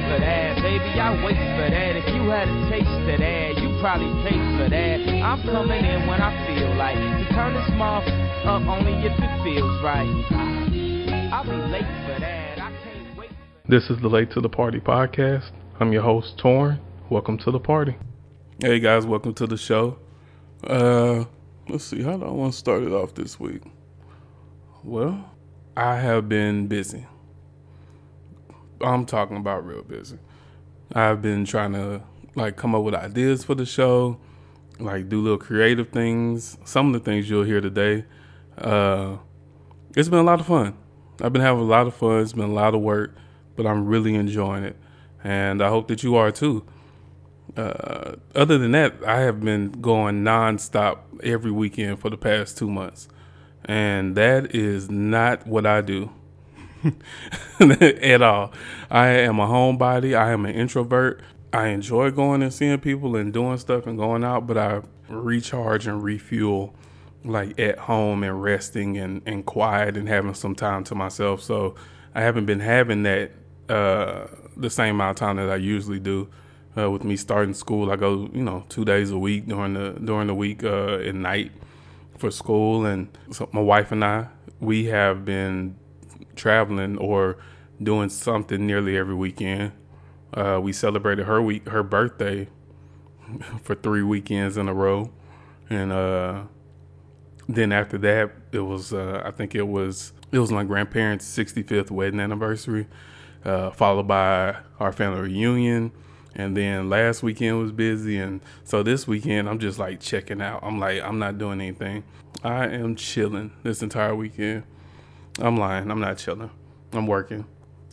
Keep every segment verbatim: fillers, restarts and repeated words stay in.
for that, baby, I wait for that. If you had a taste of that, you probably paid for that. I'm coming in when I feel like to turn this mouth up only if it feels right. I'll be late for that. I can't wait. This is the Late to the Party podcast. I'm your host, Torn. Welcome to the party. Hey guys, welcome to the show. Uh, let's see, how do I want to start it off this week? Well, I have been busy. I'm talking about real busy. I've been trying to like come up with ideas for the show, like do little creative things. Some of the things you'll hear today. Uh, it's been a lot of fun. I've been having a lot of fun. It's been a lot of work, but I'm really enjoying it. And I hope that you are too. Uh, other than that, I have been going nonstop every weekend for the past two months. And that is not what I do at all. I am a homebody. I am an introvert. I enjoy going and seeing people and doing stuff and going out, but I recharge and refuel like at home and resting and, and quiet and having some time to myself. So I haven't been having that uh, the same amount of time that I usually do. Uh, with me starting school, I go, you know, two days a week during the during the week uh, at night for school. And so my wife and I, we have been traveling or doing something nearly every weekend. Uh, we celebrated her week, her birthday for three weekends in a row. And uh, then after that, it was, uh, I think it was, it was my grandparents' sixty-fifth wedding anniversary, uh, followed by our family reunion. And then last weekend was busy. And so this weekend, I'm just like checking out. I'm like, I'm not doing anything. I am chilling this entire weekend. I'm lying. I'm not chilling. I'm working.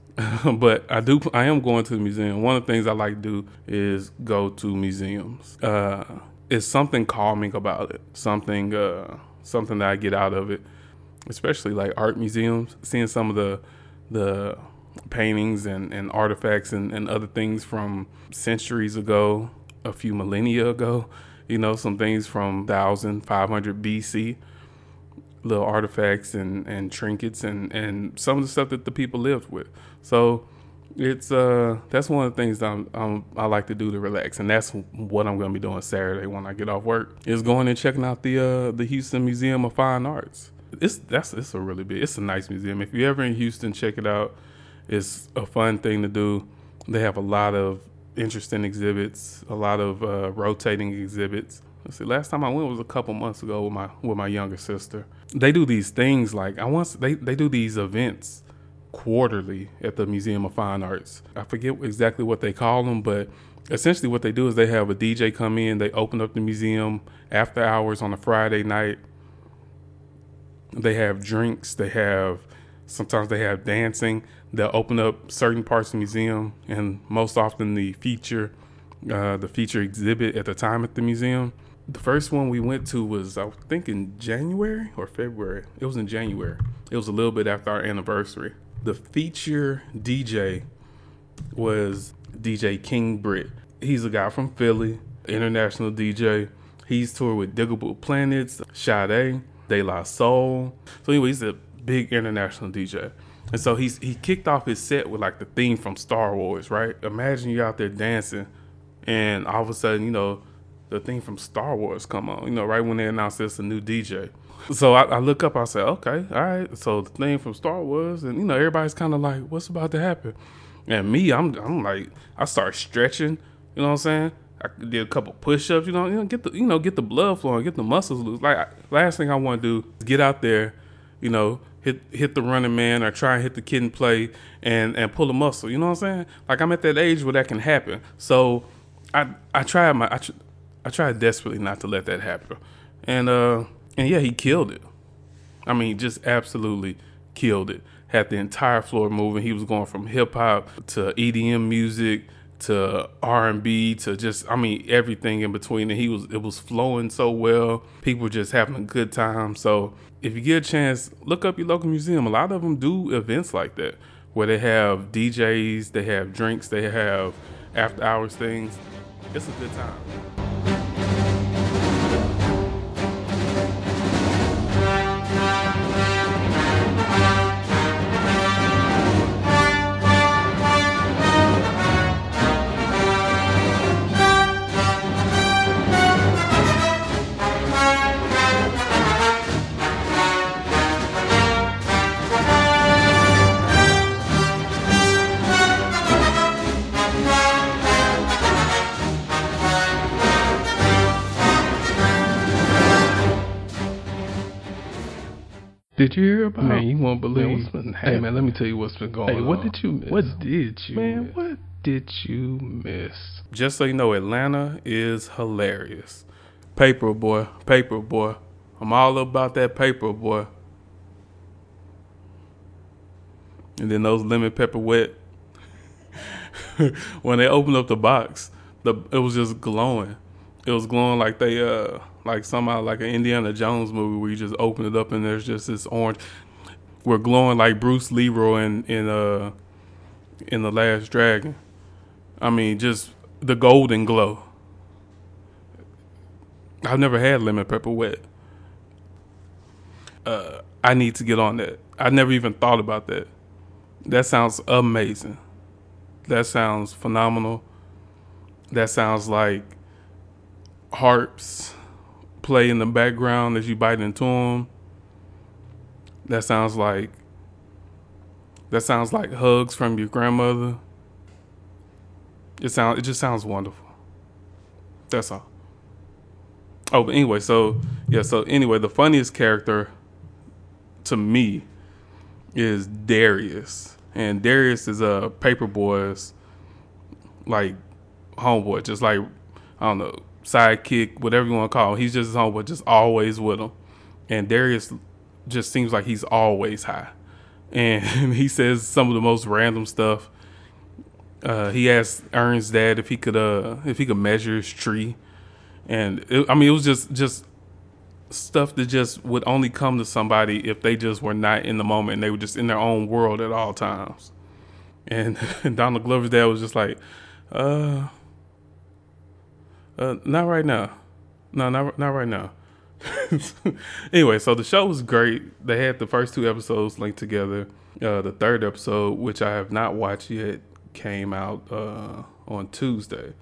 But I do. I am going to the museum. One of the things I like to do is go to museums. Uh, it's something calming about it. Something, uh, something that I get out of it, especially like art museums, seeing some of the, the, paintings and, and artifacts and, and other things from centuries ago, a few millennia ago, you know, some things from one thousand five hundred B C, little artifacts and, and trinkets and, and some of the stuff that the people lived with. So it's uh that's one of the things that I'm, I'm, I like to do to relax. And that's what I'm going to be doing Saturday when I get off work, is going and checking out the uh, the Houston Museum of Fine Arts. It's that's it's a really big, it's a nice museum. If you're ever in Houston, check it out. It's a fun thing to do. They have a lot of interesting exhibits, a lot of uh, rotating exhibits. Let's see, last time I went was a couple months ago with my with my younger sister. They do these things like I once they they do these events quarterly at the Museum of Fine Arts. I forget exactly what they call them, but essentially what they do is they have a D J come in. They open up the museum after hours on a Friday night. They have drinks. They have sometimes they have dancing. They'll open up certain parts of the museum, and most often the feature, uh, the feature exhibit at the time at the museum. The first one we went to was, I think, in January or February. It was in January. It was a little bit after our anniversary. The feature D J was D J King Britt. He's a guy from Philly, international D J. He's toured with Digable Planets, Sade, De La Soul. So anyway, he's a big international D J. And so he's he kicked off his set with like the theme from Star Wars, right? Imagine you're out there dancing and all of a sudden, you know, the theme from Star Wars come on, you know, right when they announced it's a new D J. So I, I look up, I say, okay, all right. So the theme from Star Wars, and you know, everybody's kind of like, what's about to happen? And me, I'm I'm like, I start stretching, you know what I'm saying? I did a couple push-ups, you know, you know, get the you know, get the blood flowing, get the muscles loose. Like I, last thing I want to do is get out there, you know, hit hit the running man or try and hit the kid and play and, and pull a muscle. You know what I'm saying? Like I'm at that age where that can happen. So I I tried my I, tr- I tried desperately not to let that happen. And uh and yeah, he killed it. I mean, just absolutely killed it. Had the entire floor moving. He was going from hip hop to E D M music to R and B to just, I mean, everything in between. And he was, it was flowing so well. People were just having a good time. So if you get a chance, look up your local museum. A lot of them do events like that where they have D Js, they have drinks, they have after hours things. It's a good time. Did you hear about? Man, you won't believe. Man, what's been happening? Hey, man, let me tell you what's been going hey, on. what did you miss? What did you Man, miss? what did you miss? Just so you know, Atlanta is hilarious. Paper boy, paper boy. I'm all about that paper boy. And then those lemon pepper wet. When they opened up the box, the it was just glowing. It was glowing like they uh like somehow like an Indiana Jones movie where you just open it up and there's just this orange. We're glowing like Bruce Leroy in in uh in The Last Dragon. I mean, just the golden glow. I've never had lemon pepper wet. Uh, I need to get on that. I never even thought about that. That sounds amazing. That sounds phenomenal. That sounds like harps play in the background as you bite into them. That sounds like that sounds like hugs from your grandmother. It sounds. It just sounds wonderful. That's all. Oh, but anyway, so yeah, so anyway, the funniest character to me is Darius, and Darius is a uh, Paperboy's like homeboy, just like I don't know, sidekick, whatever you want to call him. He's just his homeboy, just always with him. And Darius just seems like he's always high, and he says some of the most random stuff. Uh, he asked Ern's dad if he could uh if he could measure his tree, and it, I mean it was just just stuff that just would only come to somebody if they just were not in the moment and they were just in their own world at all times. And, and Donald Glover's dad was just like, uh, uh, not right now, no, not not right now. Anyway, so the show was great. They had the first two episodes linked together. Uh, the third episode, which I have not watched yet, came out uh, on Tuesday.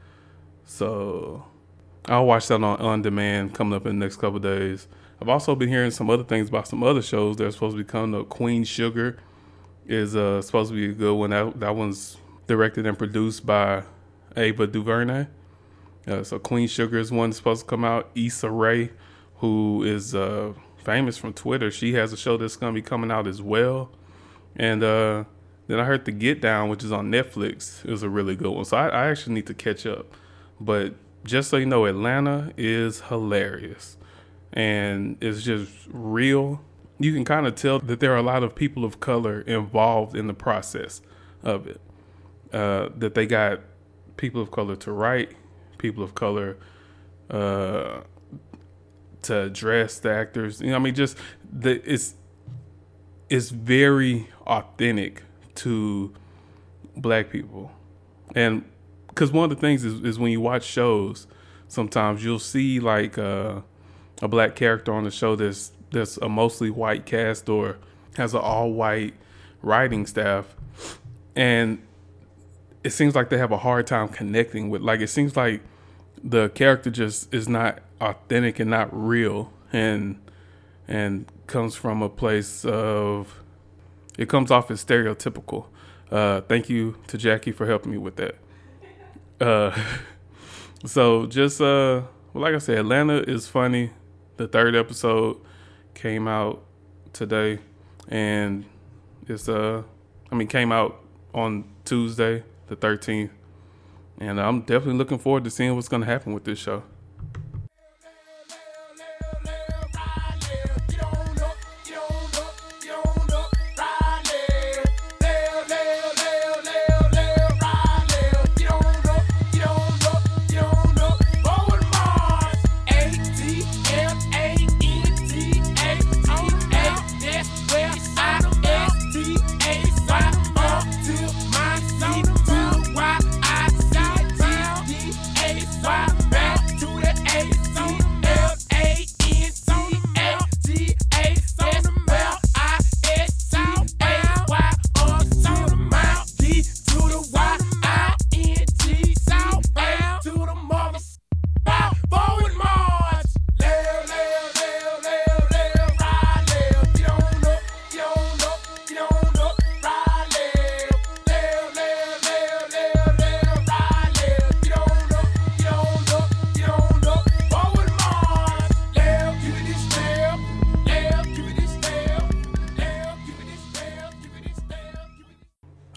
So I'll watch that on on demand coming up in the next couple of days. I've also been hearing some other things about some other shows that are supposed to be coming up. Queen Sugar is uh, supposed to be a good one. That, that one's directed and produced by Ava DuVernay. Uh, so Queen Sugar is one that's supposed to come out. Issa Rae, who is uh, famous from Twitter, she has a show that's going to be coming out as well. And uh, then I heard The Get Down, which is on Netflix, is a really good one. So I, I actually need to catch up. But just so you know, Atlanta is hilarious. And it's just real. You can kind of tell that there are a lot of people of color involved in the process of it. Uh, that they got people of color to write, people of color uh, to address the actors. You know, I mean, just the, it's it's very authentic to black people. And because one of the things is, is when you watch shows, sometimes you'll see like uh, a black character on the show that's that's a mostly white cast or has an all white writing staff, and it seems like they have a hard time connecting with. Like it seems like the character just is not authentic and not real, and and comes from a place of it comes off as stereotypical. Uh, thank you to Jackie for helping me with that. Uh, so just, uh, well, like I said, Atlanta is funny. The third episode came out today, and it's, uh, I mean, came out on Tuesday, the thirteenth, and I'm definitely looking forward to seeing what's going to happen with this show.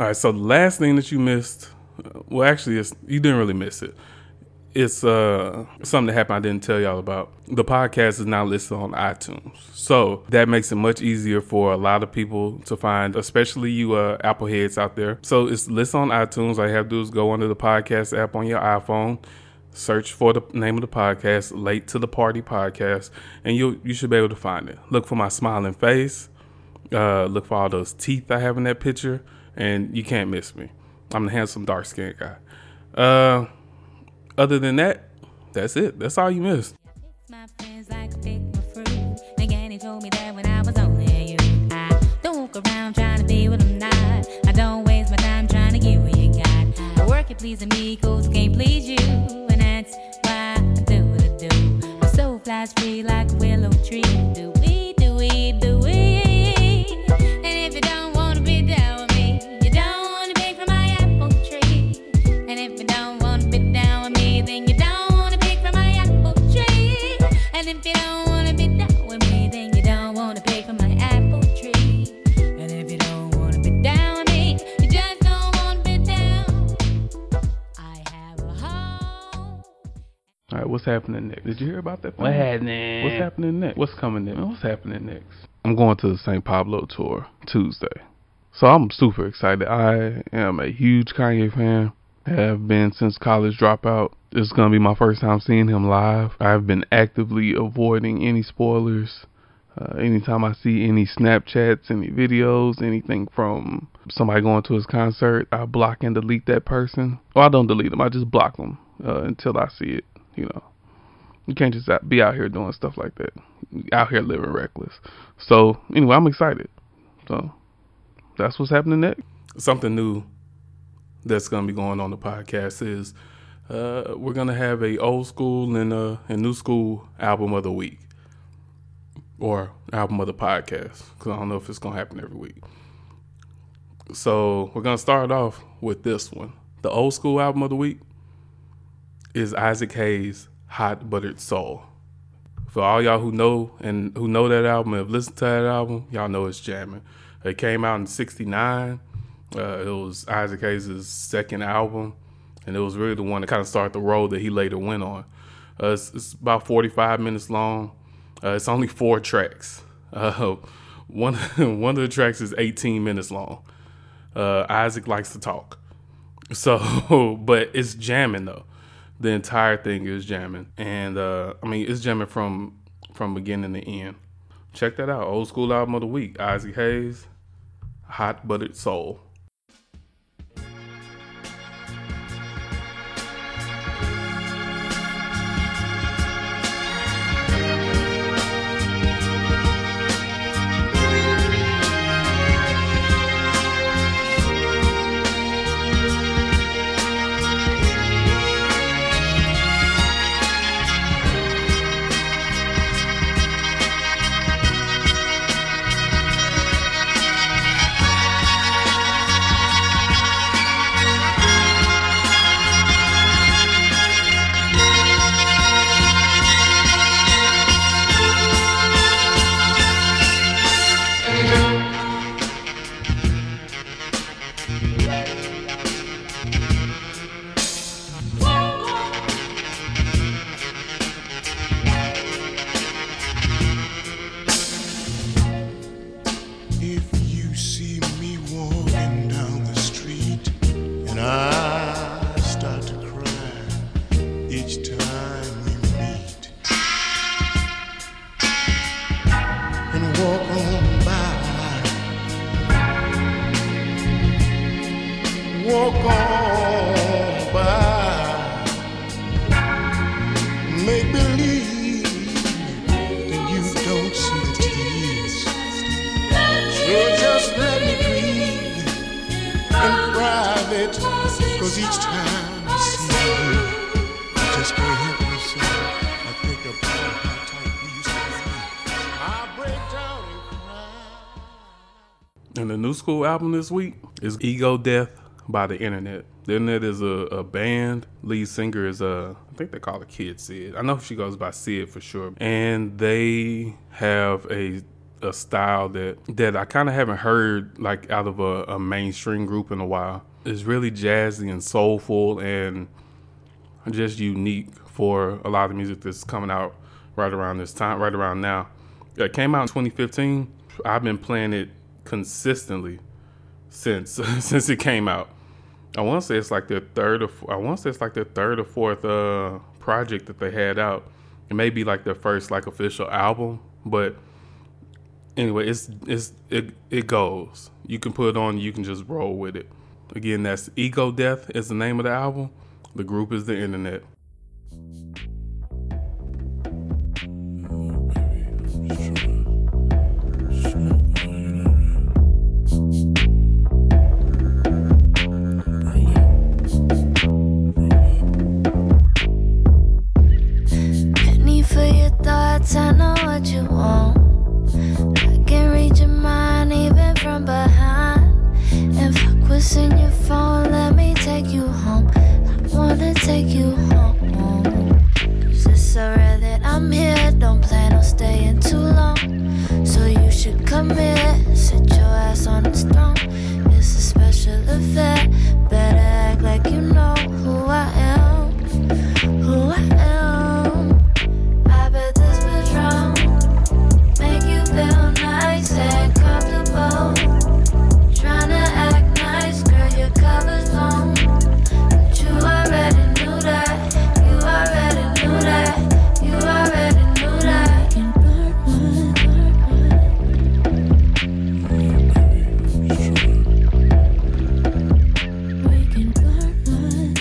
All right, so the last thing that you missed, uh, well, actually, it's, you didn't really miss it. It's uh, something that happened I didn't tell y'all about. The podcast is now listed on iTunes. So that makes it much easier for a lot of people to find, especially you uh, Apple heads out there. So it's listed on iTunes. All you have to do is go under the podcast app on your iPhone, search for the name of the podcast, Late to the Party Podcast, and you you should be able to find it. Look for my smiling face. Uh, look for all those teeth I have in that picture, and you can't miss me. I'm the handsome, dark-skinned guy. Uh... Other than that, that's it. That's all you missed. My friends like a pick my fruit. Again, told me that when I was only you. I don't walk around trying to be what I'm not. I don't waste my time trying to get what you got. I work at pleasing me, cause I can't please you. And that's why I do what I do. My soul flies free like a willow tree. Do we, do we, do we? And if you don't wanna be down with me, you don't wanna pick from my apple tree. And if you don't wanna be down with me, then you don't wanna pick from my apple tree. And if you don't wanna be down with me, then you don't wanna pick from my apple tree. And if you don't wanna be down with me, you just don't wanna be down. I have a home. All right, what's happening next? Did you hear about that? What thing? happening? What's happening next? What's coming next? What's happening next? I'm going to the Saint Pablo tour Tuesday. So I'm super excited. I am a huge Kanye fan. Have been since college dropout. It's going to be my first time seeing him live. I've been actively avoiding any spoilers. Uh, anytime I see any Snapchats, any videos, anything from somebody going to his concert, I block and delete that person. Well, I don't delete them. I just block them uh, until I see it, you know. You can't just be out here doing stuff like that. Out here living reckless. So, anyway, I'm excited. So, that's what's happening next. Something new that's going to be going on the podcast is uh, we're going to have a old school and a, a new school album of the week. Or album of the podcast. Because I don't know if it's going to happen every week. So, we're going to start off with this one. The old school album of the week is Isaac Hayes' Hot Buttered Soul. For all y'all who know and who know that album and have listened to that album, y'all know it's jamming. It came out in sixty-nine. Uh, it was Isaac Hayes' second album, and it was really the one that kind of started the road that he later went on. Uh, it's, it's about forty-five minutes long. Uh, it's only four tracks. Uh, one one of the tracks is eighteen minutes long. Uh, Isaac likes to talk, so but it's jamming though. The entire thing is jamming, and uh, I mean it's jamming from from beginning to end. Check that out. Old school album of the week. Isaac Hayes, Hot Buttered Soul. Walk on by, make believe that you don't see the tears. So just let me breathe in private, cause each time I see you, I just can't help myself. I think about how tight we used to be. I break down and cry. And the new school album this week is Ego Death by The Internet. The Internet is a, a band. Lead singer is a, I think they call her Kid Sid. I know she goes by Sid for sure. And they have a a style that that I kind of haven't heard like out of a, a mainstream group in a while. It's really jazzy and soulful and just unique for a lot of music that's coming out right around this time, right around now. It came out in twenty fifteen. I've been playing it consistently since since it came out. I want to say it's like their third or I want to say it's like their third or fourth uh, project that they had out. It may be like their first like official album, but anyway, it's it's it it goes. You can put it on, you can just roll with it. Again, that's Ego Death is the name of the album. The group is The Internet. Penny for your thoughts, I know what you want. I can read your mind even from behind. And fuck what's in your phone, let me take you home. I wanna take you home. Cause it's so rare that I'm here, don't plan on staying too long. So you should come here, sit your ass on this throne. It's a special affair, better act like you know who I am. Who I am. I bet this Patron make you feel nice and comfortable. Tryna act nice, girl, your cover's blown. But you already knew that. You already knew that. You already knew that. Can burn one, we can burn one.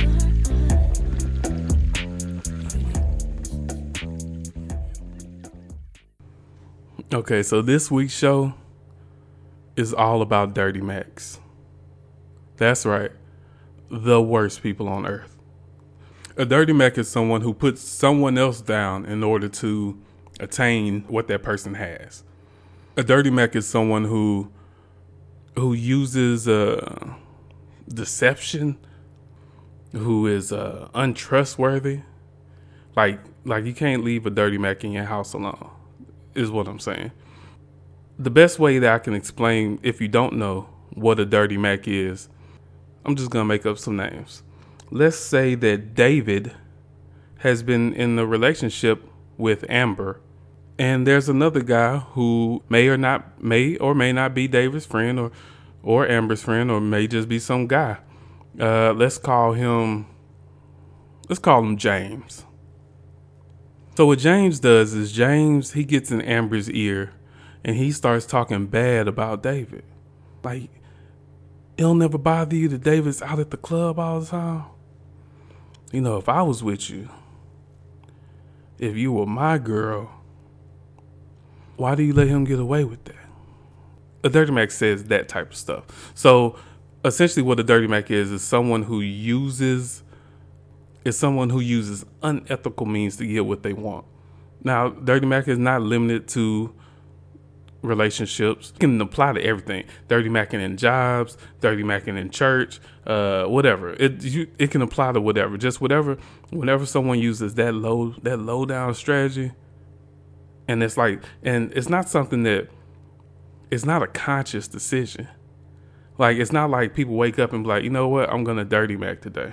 Okay, so this week's show is all about Dirty Macs. That's right. The worst people on earth. A Dirty Mac is someone who puts someone else down in order to attain what that person has. A Dirty Mac is someone who who uses uh, deception, who is uh, untrustworthy. Like like you can't leave a Dirty Mac in your house alone, is what I'm saying. The best way that I can explain, if you don't know what a Dirty Mac is, I'm just going to make up some names. Let's say that David has been in a relationship with Amber, and there's another guy who may or not may or may not be David's friend or or Amber's friend, or may just be some guy. Uh, let's call him let's call him James. So what James does is James, he gets in Amber's ear and he starts talking bad about David. Like, it'll never bother you that David's out at the club all the time. You know, if I was with you, if you were my girl, why do you let him get away with that? A Dirty Mac says that type of stuff. So essentially what a Dirty Mac is, is someone who uses, is someone who uses unethical means to get what they want. Now, Dirty Mac is not limited to relationships. It can apply to everything. Dirty Macking in jobs, Dirty Macking in church, uh, whatever. It you, it can apply to whatever. Just whatever. Whenever someone uses that low that low down strategy, and it's like, and it's not something that, it's not a conscious decision. Like, it's not like people wake up and be like, you know what, I'm gonna Dirty Mac today.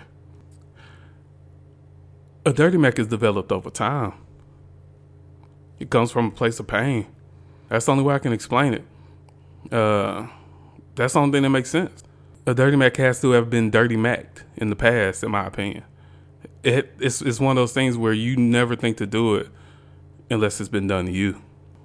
A Dirty Mac is developed over time. It comes from a place of pain. That's the only way I can explain it. Uh, that's the only thing that makes sense. A Dirty Mac has to have been Dirty Mac'd in the past, in my opinion. It, it's, it's one of those things where you never think to do it unless it's been done to you.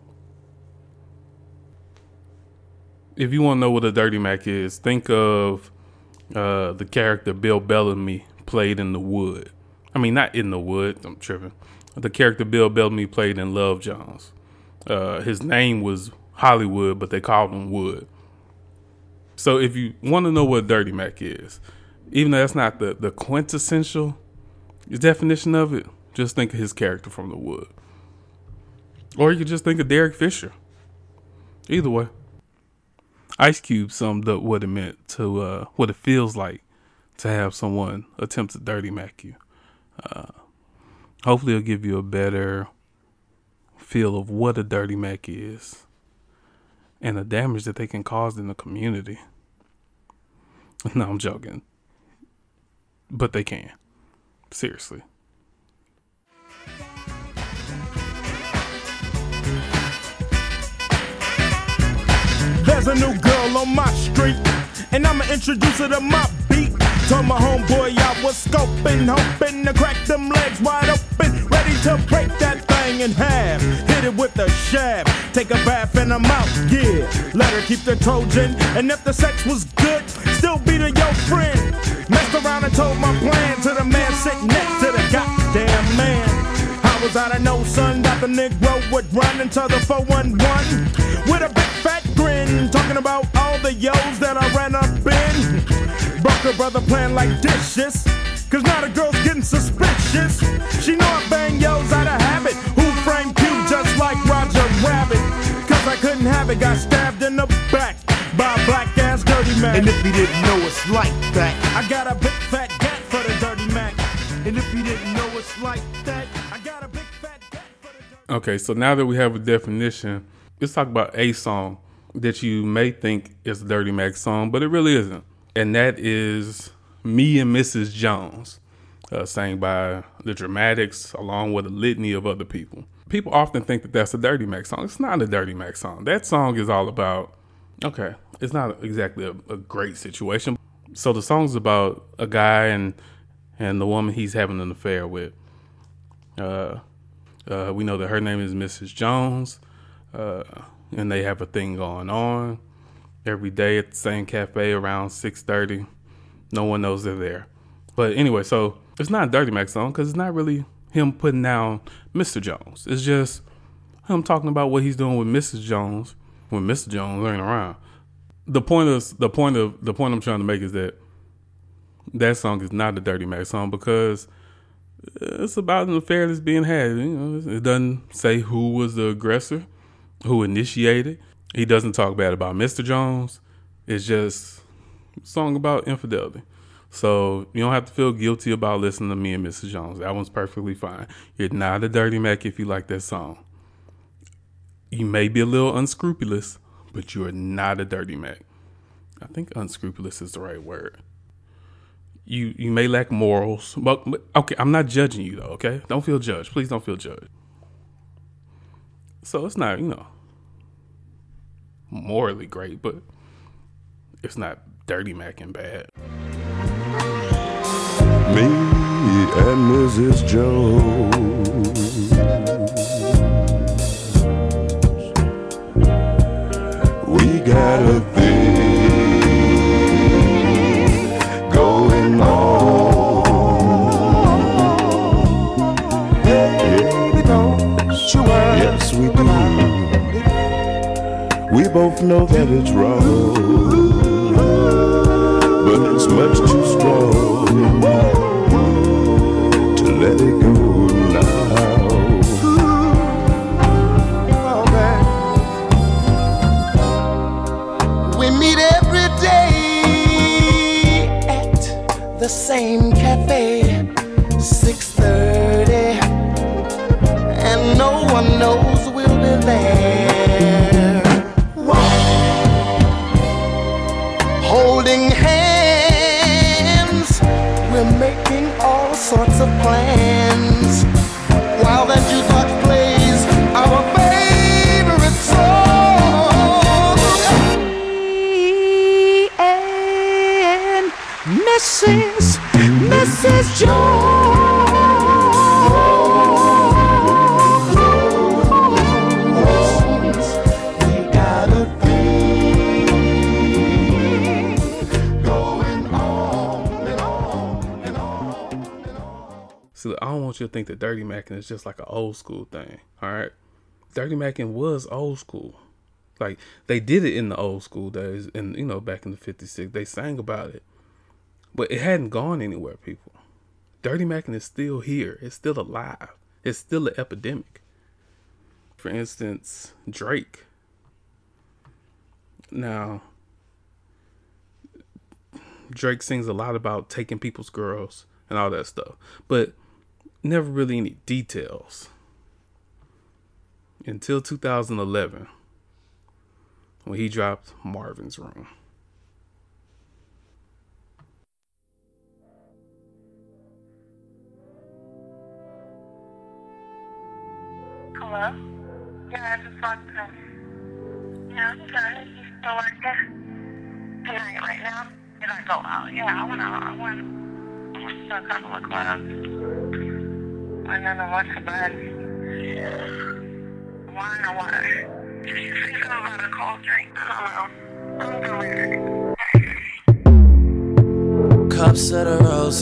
If you want to know what a Dirty Mac is, think of uh, the character Bill Bellamy played in The Wood. I mean, not in The Wood, I'm tripping. The character Bill Bellamy played in Love Jones. Uh, his name was Hollywood, but they called him Wood. So if you want to know what Dirty Mac is, even though that's not the, the quintessential definition of it, just think of his character from The Wood. Or you could just think of Derek Fisher. Either way. Ice Cube summed up what it meant to, uh, what it feels like to have someone attempt to Dirty Mac you. Uh, hopefully it'll give you a better feel of what a Dirty Mac is. and the damage that they can cause in the community. No, I'm joking. But they can. Seriously. There's a new girl on my street, and I'ma introduce her to my beat. Told my homeboy I was scoping, hoping to crack them legs wide open, ready to break that thing in half. Hit it with a shaft, take a bath and I'm out, yeah. Let her keep the Trojan, and if the sex was good, still be to your friend. Messed around and told my plan to the man sitting next to the goddamn man. I was out of no son, that the Negro would run into the four one one with a big fat grin, talking about all the yos that I ran up in. Broke her brother playing like dishes, cause now the girl's getting suspicious. She know I bang yos out of habit, who framed Q just like Roger Rabbit. Cause I couldn't have it, got stabbed in the back by a black ass dirty Mac. And if he didn't know it's like that, I got a big fat gat for the dirty Mac. And if he didn't know it's like that, I got a big fat gat for the dirty Mac. Okay, so now that we have a definition, let's talk about a song that you may think is a Dirty Mac song, but it really isn't. And that is Me and Missus Jones, uh, sang by the Dramatics along with a litany of other people. People often think that that's a Dirty Mac song. It's not a Dirty Mac song. That song is all about, okay, it's not exactly a, a great situation. So the song's about a guy and and the woman he's having an affair with. Uh, uh, we know that her name is Missus Jones, uh, and they have a thing going on. Every day at the same cafe around six thirty. No one knows they're there. But anyway, so it's not a Dirty Mac song because it's not really him putting down Mister Jones. It's just him talking about what he's doing with Missus Jones when Mister Jones ain't around. The point of the point of the point I'm trying to make is that that song is not a Dirty Mac song because it's about an affair that's being had. You know, it doesn't say who was the aggressor, who initiated. He doesn't talk bad about Mister Jones. It's just a song about infidelity. So you don't have to feel guilty about listening to Me and Missus Jones. That one's perfectly fine. You're not a Dirty Mac if you like that song. You may be a little unscrupulous, but you are not a Dirty Mac. I think unscrupulous is the right word. You you may lack morals. But, but okay, I'm not judging you though, okay? Don't feel judged. Please don't feel judged. So it's not, you know, morally great, but it's not Dirty Mac and bad. Me and Missus Jones, we got a thing going on. Yeah, don't you worry. Yes, we do. We both know that it's wrong, but it's much too strong to let it go now. we meet every day at the same cafe, six thirty, and no one knows we'll be there. Holding hands, we're making all sorts of plans, while that jukebox plays our favorite song. Me and Missus Missus Jones, we got a thing going on and on and on and on. So I don't want you to think that Dirty Mackin' is just like an old school thing, all right? Dirty Mackin' was old school. Like, they did it in the old school days, and, you know, back in the fifty-six, they sang about it. But it hadn't gone anywhere, people. Dirty Mackin' is still here. It's still alive. It's still an epidemic. For instance, Drake. Now, Drake sings a lot about taking people's girls and all that stuff, but never really any details. Until two thousand eleven, when he dropped Marvin's Room. Hello? Yeah, I just walked in. Yeah, I'm good. You still working? Tonight, right now? Did I go out? Yeah, I went out. I went. I went to a couple of clubs. And then I went to bed. Why or what? Did you say something about a cold drink? I don't know. I'm good. Cups of the rose,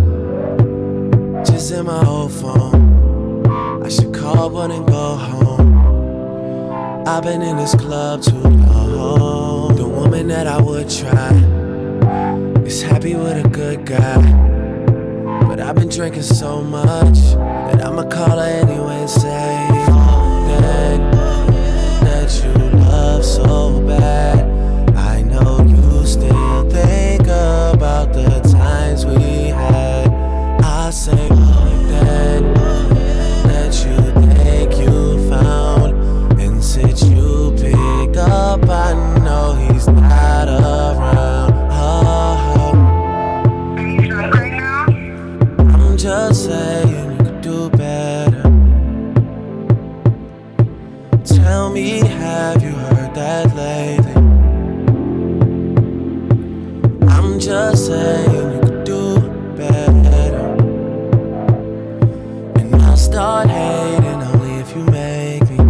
just in my old phone. I should call one and go home. I've been in this club too long. The woman that I would try is happy with a good guy, but I've been drinking so much that I'ma call her anyway and say that, that you love so bad. I know you still think about the times we had. I say that, that you think you found, and since you pick up, I know he's not around. Oh, I'm just saying you could do better. Tell me, have you heard that lately? I'm just saying you could do better, and I'll start hating only if you make me.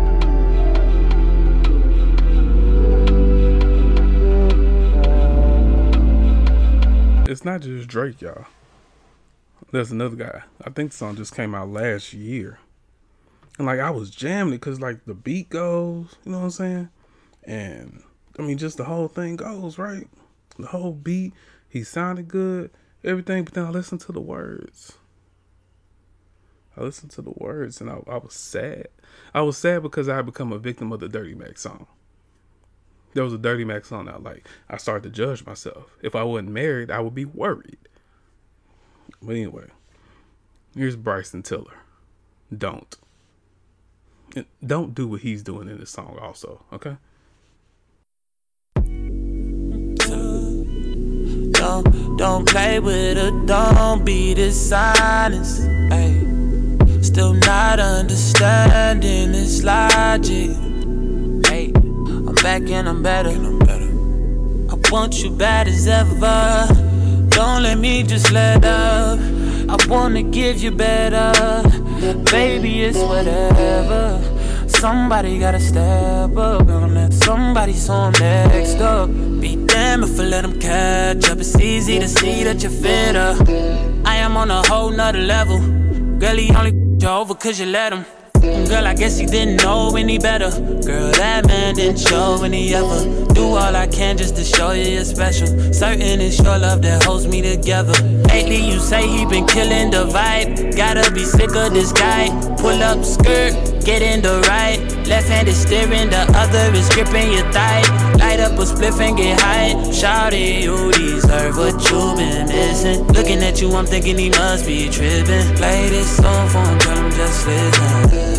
It's not just Drake, y'all. There's another guy. I think the song just came out last year. And like I was jamming it because like the beat goes, you know what I'm saying? And I mean just the whole thing goes, right? The whole beat, he sounded good, everything, but then I listened to the words. I listened to the words and I, I was sad. I was sad because I had become a victim of the Dirty Mac song. There was a Dirty Mac song out. Like, I started to judge myself. If I wasn't married, I would be worried. But anyway, here's Bryson Tiller. Don't. And don't do what he's doing in this song also, okay? Don't, don't play with her, don't be dishonest. Ay. Still not understanding this logic. Ay. I'm back and I'm better. I'm better. I want you bad as ever. Don't let me just let up. I wanna give you better. Baby, it's whatever. Somebody gotta step up on that. Somebody so I'm next up. Be damn if I let them catch up. It's easy to see that you're fitter. I am on a whole nother level. Girl, he only you over cause you let him. Girl, I guess he didn't know any better. Girl, that man didn't show any ever. Do all I can just to show you you're special. Certain it's your love that holds me together. Lately you say he been killing the vibe. Gotta be sick of this guy. Pull up skirt, get in the right. Left hand is steering, the other is gripping your thigh. Light up a spliff and get high. Shawty, you deserve what you been missing. Looking at you, I'm thinking he must be tripping. Play this song for him, tell him just listen.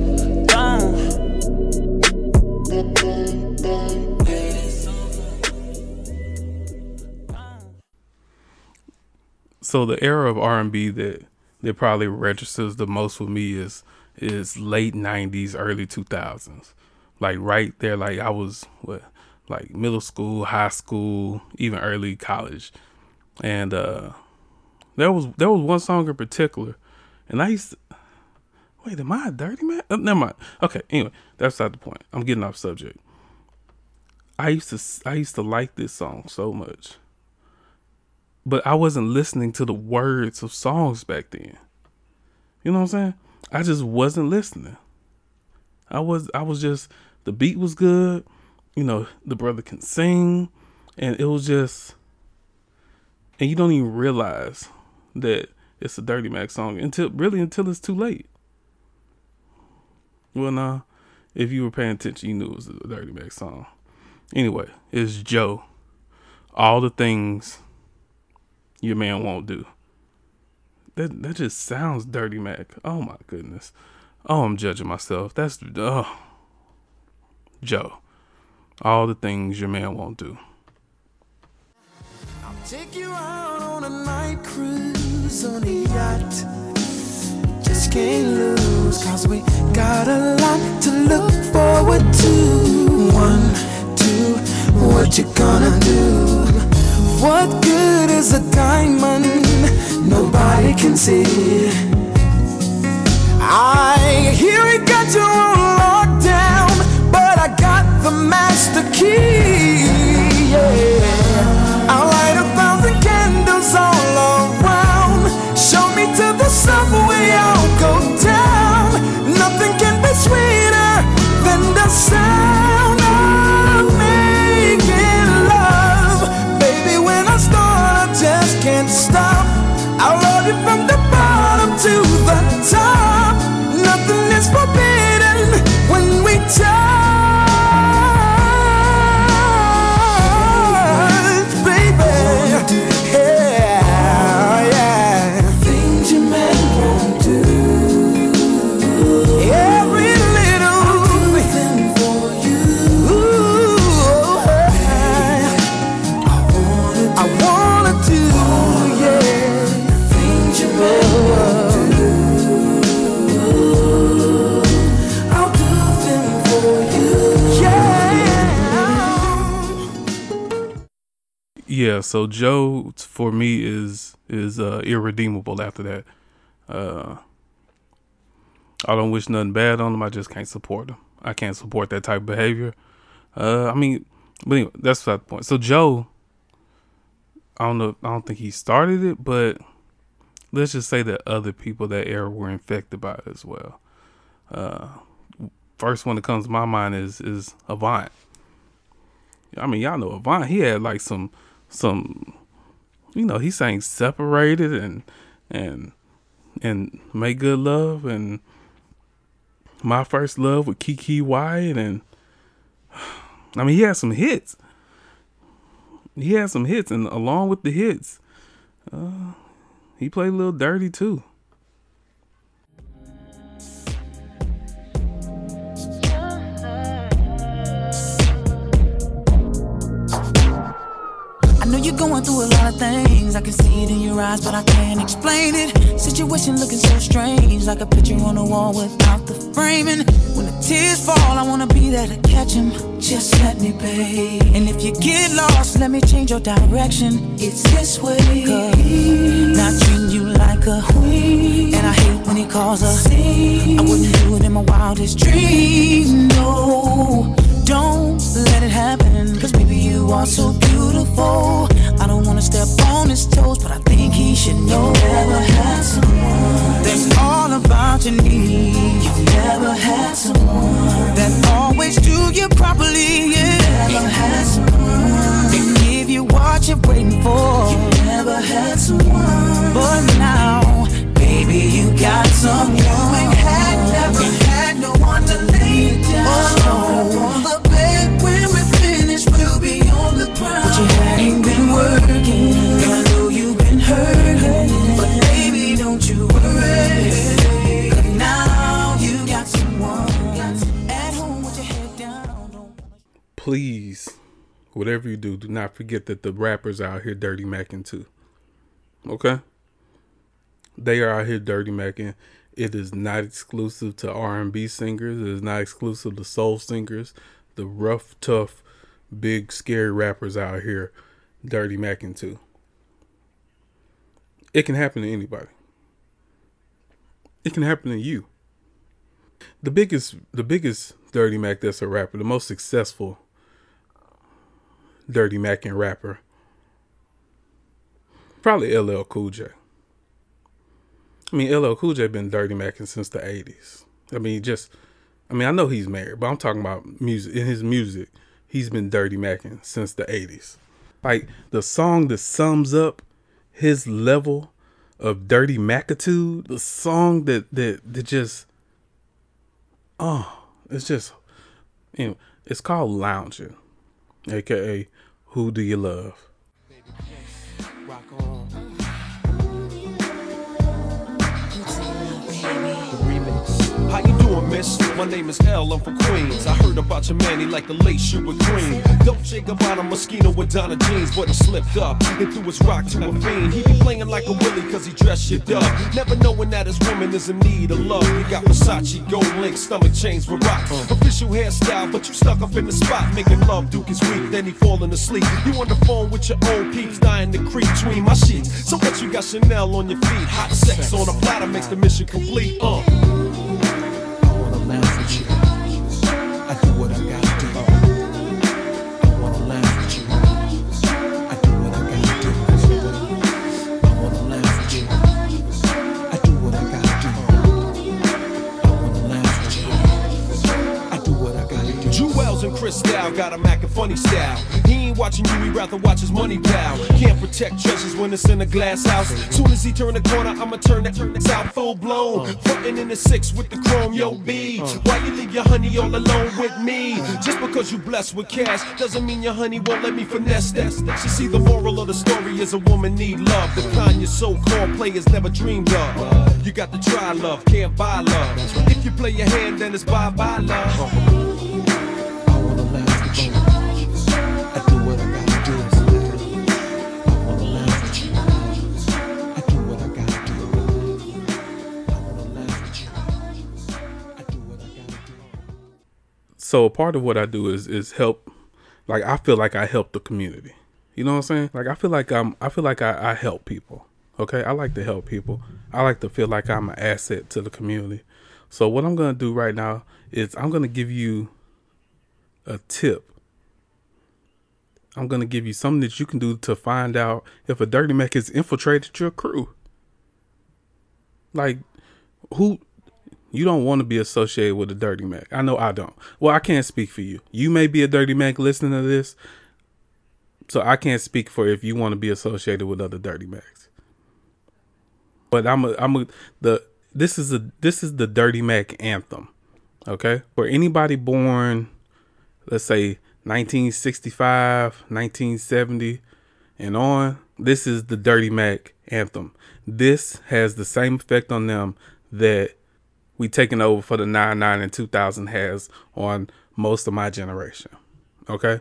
So the era of R and B that that probably registers the most with me is is late nineties, early two thousands. Like right there, like I was what, like middle school, high school, even early college, and uh, there was there was one song in particular, and I used to, wait, am I a dirty man? Oh, never mind. Okay, anyway, that's not the point. I'm getting off subject. I used to I used to like this song so much, but I wasn't listening to the words of songs back then. You know what I'm saying? I just wasn't listening. I was I was just, the beat was good, you know, the brother can sing, and it was just, and you don't even realize that it's a Dirty Mac song until really until it's too late. Well, nah, if you were paying attention, you knew it was a Dirty Mac song. Anyway, it's Joe. All the things your man won't do. That that just sounds Dirty Mac. Oh my goodness. Oh, I'm judging myself. That's oh Joe. all the things your man won't do. I'll take you out on a night cruise on a yacht. Just can't lose, cause we got a lot to look forward to. One, two, what you gonna do? What good is a diamond nobody can see? I hear it got you on lockdown, but I got the master key. Yeah, I'll light a thousand candles all around. Show me to the subway, I'll go down. Nothing can be sweeter than the sound of making love. Baby, when I start, I just can't stop. I'll love you from the bottom to the top. Nothing is forbidden when we touch, baby. Yeah, yeah. Things you men won't do. Every little thing for you. Ooh, I wanna, I wanna do, yeah. Things you men won't do. Yeah, so Joe for me is is uh, irredeemable after that. Uh, I don't wish nothing bad on him. I just can't support him. I can't support that type of behavior. Uh, I mean, but anyway, that's not the point. So Joe, I don't know. I don't think he started it, but let's just say that other people that era were infected by it as well. Uh, first one that comes to my mind is is Avant. I mean, y'all know Avant. He had like some. Some, you know, he sang "Separated" and and and "Make Good Love" and "My First Love" with Kiki Wyatt, and I mean, he had some hits. He had some hits, and along with the hits, uh, he played a little dirty too. I know you're going through a lot of things. I can see it in your eyes, but I can't explain it. Situation looking so strange, like a picture on the wall without the framing. When the tears fall, I wanna be there to catch them. Just let me, babe. And if you get lost, let me change your direction. It's this way. Cause not treating you like a queen, and I hate when he calls her. I wouldn't do it in my wildest dream. No, don't let it happen. Cause baby, you are so beautiful. I don't wanna step on his toes, but I think he should know. You've never had someone that's all about your needs. You've never had someone that always do you properly. Yeah. You've never had someone that give you what you're waiting for. You've never had someone, but now, baby, you got someone. You ain't had, never had no one to lay down. Oh, on the bed when we finish, we'll be on the ground. But you ain't been working, and I know you've been hurting, but baby, don't you worry. Cause now you got someone at home with your head down. Please, whatever you do, do not forget that the rappers are out here dirty macking too. Okay? They are out here dirty macking. It is not exclusive to R and B singers. It is not exclusive to soul singers. The rough, tough, big, scary rappers out here dirty macking too. It can happen to anybody. It can happen to you. The biggest, the biggest dirty mac that's a rapper, the most successful dirty macking rapper, probably L L Cool J. I mean, L L Cool J been dirty macking since the eighties. I mean, just, I mean, I know he's married, but I'm talking about music. In his music, he's been dirty macking since the eighties. Like, the song that sums up his level of dirty mackitude, the song that, that, that just, oh, it's just, you know, it's called Lounging, A K A Who Do You Love? Rock on. How you doing? doing, miss? My name is L, I'm from Queens. I heard about your man, he like the late shoe with cream. Dolce Gabbana Moschino with Donna jeans, but he slipped up and threw his rock to a fiend. He be playing like a willy cause he dressed shit up, never knowing that his woman is in need of love. He got Versace, gold link, stomach chains with rock. Official hairstyle, but you stuck up in the spot. Making love, Duke is weak, then he falling asleep. You on the phone with your old peeps, dying to creep between my sheets. So what you got Chanel on your feet? Hot sex on a platter makes the mission complete. Uh. I wanna laugh with you. I do what I gotta do. I wanna laugh with you. I do what I gotta do. I wanna laugh with you. I do what I gotta do. I wanna laugh with you. I do what I gotta do. Jewels and Cristal got a Mac and funny style. He ain't watching you, he rather watch his money pal. Can't protect treasures when it's in a glass house. Soon as he turn the corner, I'ma turn that out full blown. Frontin' in the six with the chrome, yo B. Why you leave your honey all alone with me? Just because you blessed with cash doesn't mean your honey won't let me finesse that. She see the moral of the story is a woman need love, the kind your so-called players never dreamed of. You got to try love, can't buy love. If you play your hand, then it's bye-bye love. So a part of what I do is is help. Like I feel like I help the community. You know what I'm saying? Like I feel like I'm. I feel like I, I help people. Okay, I like to help people. I like to feel like I'm an asset to the community. So what I'm gonna do right now is I'm gonna give you a tip. I'm gonna give you something that you can do to find out if a Dirty Mac has infiltrated your crew. Like who? You don't want to be associated with a Dirty Mac. I know I don't. Well, I can't speak for you. You may be a Dirty Mac listening to this, so I can't speak for if you want to be associated with other Dirty Macs. But I'm a, I'm a, the this is a this is the Dirty Mac anthem. Okay, for anybody born, let's say nineteen sixty-five, nineteen seventy, and on, this is the Dirty Mac anthem. This has the same effect on them that we taking over for the nine nine and two thousand has on most of my generation. Okay.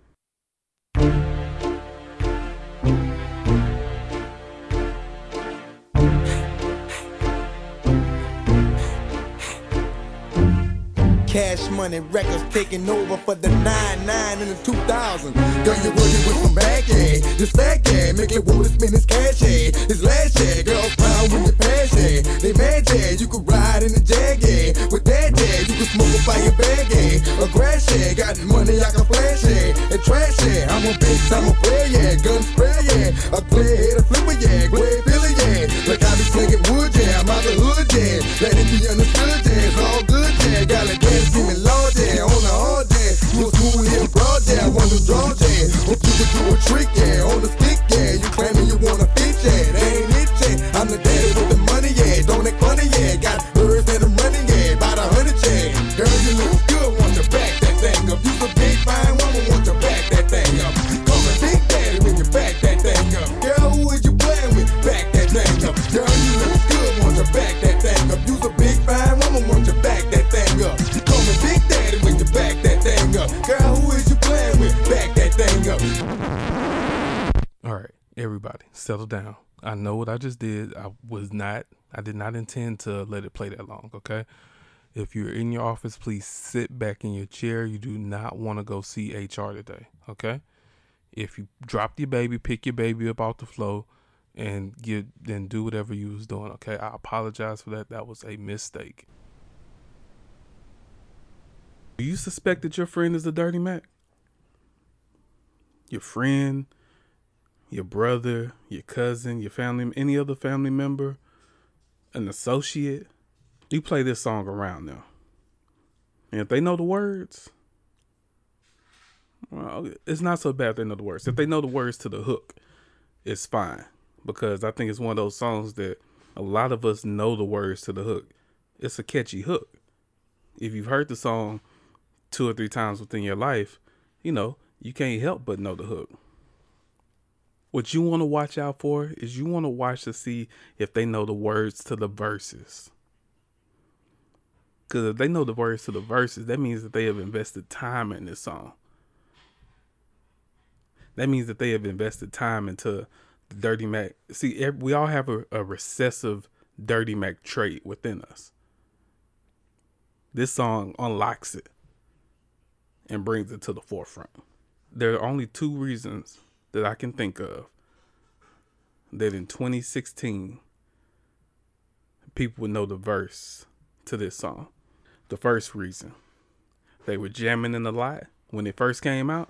Cash Money Records taking over for the nine nine and the two thousand. Girl, you're working with some bag, yeah. This fat yeah, make it wanna spend his cash, yeah. His last, yeah. Girls proud with your pass, yeah. They mad, yeah. You could ride in the Jag, yeah. With that, yeah. You could smoke a fire bag, yeah. A grass, yeah. Got money I can flash, yeah. And trash, yeah. I'm a bitch, I'm a player, yeah. Gun spray, yeah. A clear head, a flipper, yeah. Grey Billy, yeah. Like I be slinging wood, yeah. I'm out the hood, yeah. Let it be understood, yeah. It's all good, yeah. Got a gas, see me low, yeah. On the hard, yeah. You a smooth here, broad, yeah. I want to draw, yeah. Hope you can do a trick, yeah. On the stick, yeah. You claiming you wanna fit, yeah. That ain't it, yeah. I'm the daddy with the money, yeah. Don't act funny, yeah. Got birds that I'm running, yeah. About a hundred, yeah. Girl, you look good, want to back that thing up. You a big fine woman, want to back that thing up. Call me Big Daddy when you back that thing up. Girl, who is you playing with? Back that thing up. Girl, you look good, want to back that thing up. You a big fine woman, want to back that thing up. Call me Big Daddy when you back that thing up. Girl, who is you playing with? Back that thing up. All right, everybody, settle down. I know what I just did. I was not, I did not intend to let it play that long, okay? If you're in your office, please sit back in your chair. You do not want to go see H R today, okay? If you dropped your baby, pick your baby up off the floor and get, then do whatever you was doing, okay? I apologize for that. That was a mistake. Do you suspect that your friend is a Dirty Mac? Your friend, your brother, your cousin, your family, any other family member, an associate? You play this song around them. And if they know the words, well, it's not so bad if they know the words. If they know the words to the hook, it's fine. Because I think it's one of those songs that a lot of us know the words to the hook. It's a catchy hook. If you've heard the song two or three times within your life, you know, you can't help but know the hook. What you want to watch out for is you want to watch to see if they know the words to the verses. Because if they know the words to the verses, that means that they have invested time in this song. That means that they have invested time into the Dirty Mac. See, we all have a, a recessive Dirty Mac trait within us. This song unlocks it and brings it to the forefront. There are only two reasons that I can think of that in twenty sixteen people would know the verse to this song. The first reason, they were jamming in the lot when it first came out,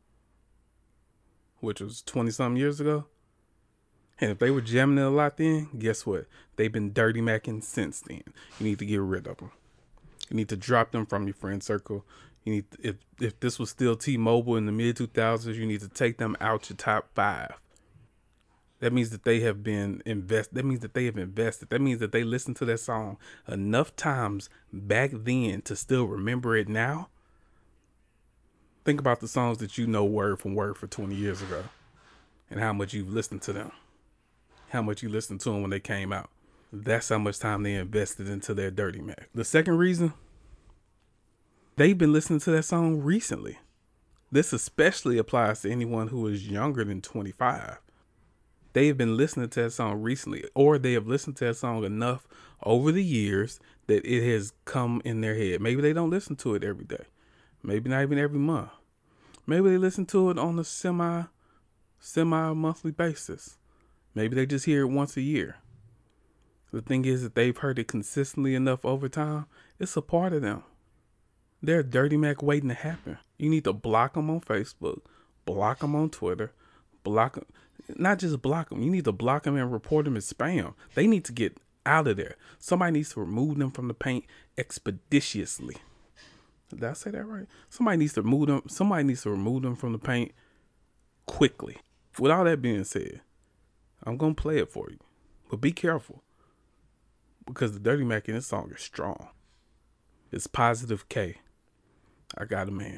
which was twenty something years ago. And if they were jamming in the lot then, guess what? They've been Dirty Macking since then. You need to get rid of them. You need to drop them from your friend circle. You need to, if if this was still T-Mobile in the mid two thousands, you need to take them out your top five. That means that they have been invest. That means that they have invested. That means that they listened to that song enough times back then to still remember it now. Think about the songs that you know word from word for twenty years ago, and how much you've listened to them, how much you listened to them when they came out. That's how much time they invested into their Dirty Mac. The second reason, they've been listening to that song recently. This especially applies to anyone who is younger than twenty-five. They've been listening to that song recently, or they have listened to that song enough over the years that it has come in their head. Maybe they don't listen to it every day. Maybe not even every month. Maybe they listen to it on a semi, semi-monthly basis. Maybe they just hear it once a year. The thing is that they've heard it consistently enough over time. It's a part of them. They're a Dirty Mac waiting to happen. You need to block them on Facebook, block them on Twitter, block them. Not just block them. You need to block them and report them as spam. They need to get out of there. Somebody needs to remove them from the paint expeditiously. Did I say that right? Somebody needs to remove them. Somebody needs to remove them from the paint quickly. With all that being said, I'm gonna play it for you, but be careful because the Dirty Mac in this song is strong. It's Positive K. I Got a Man.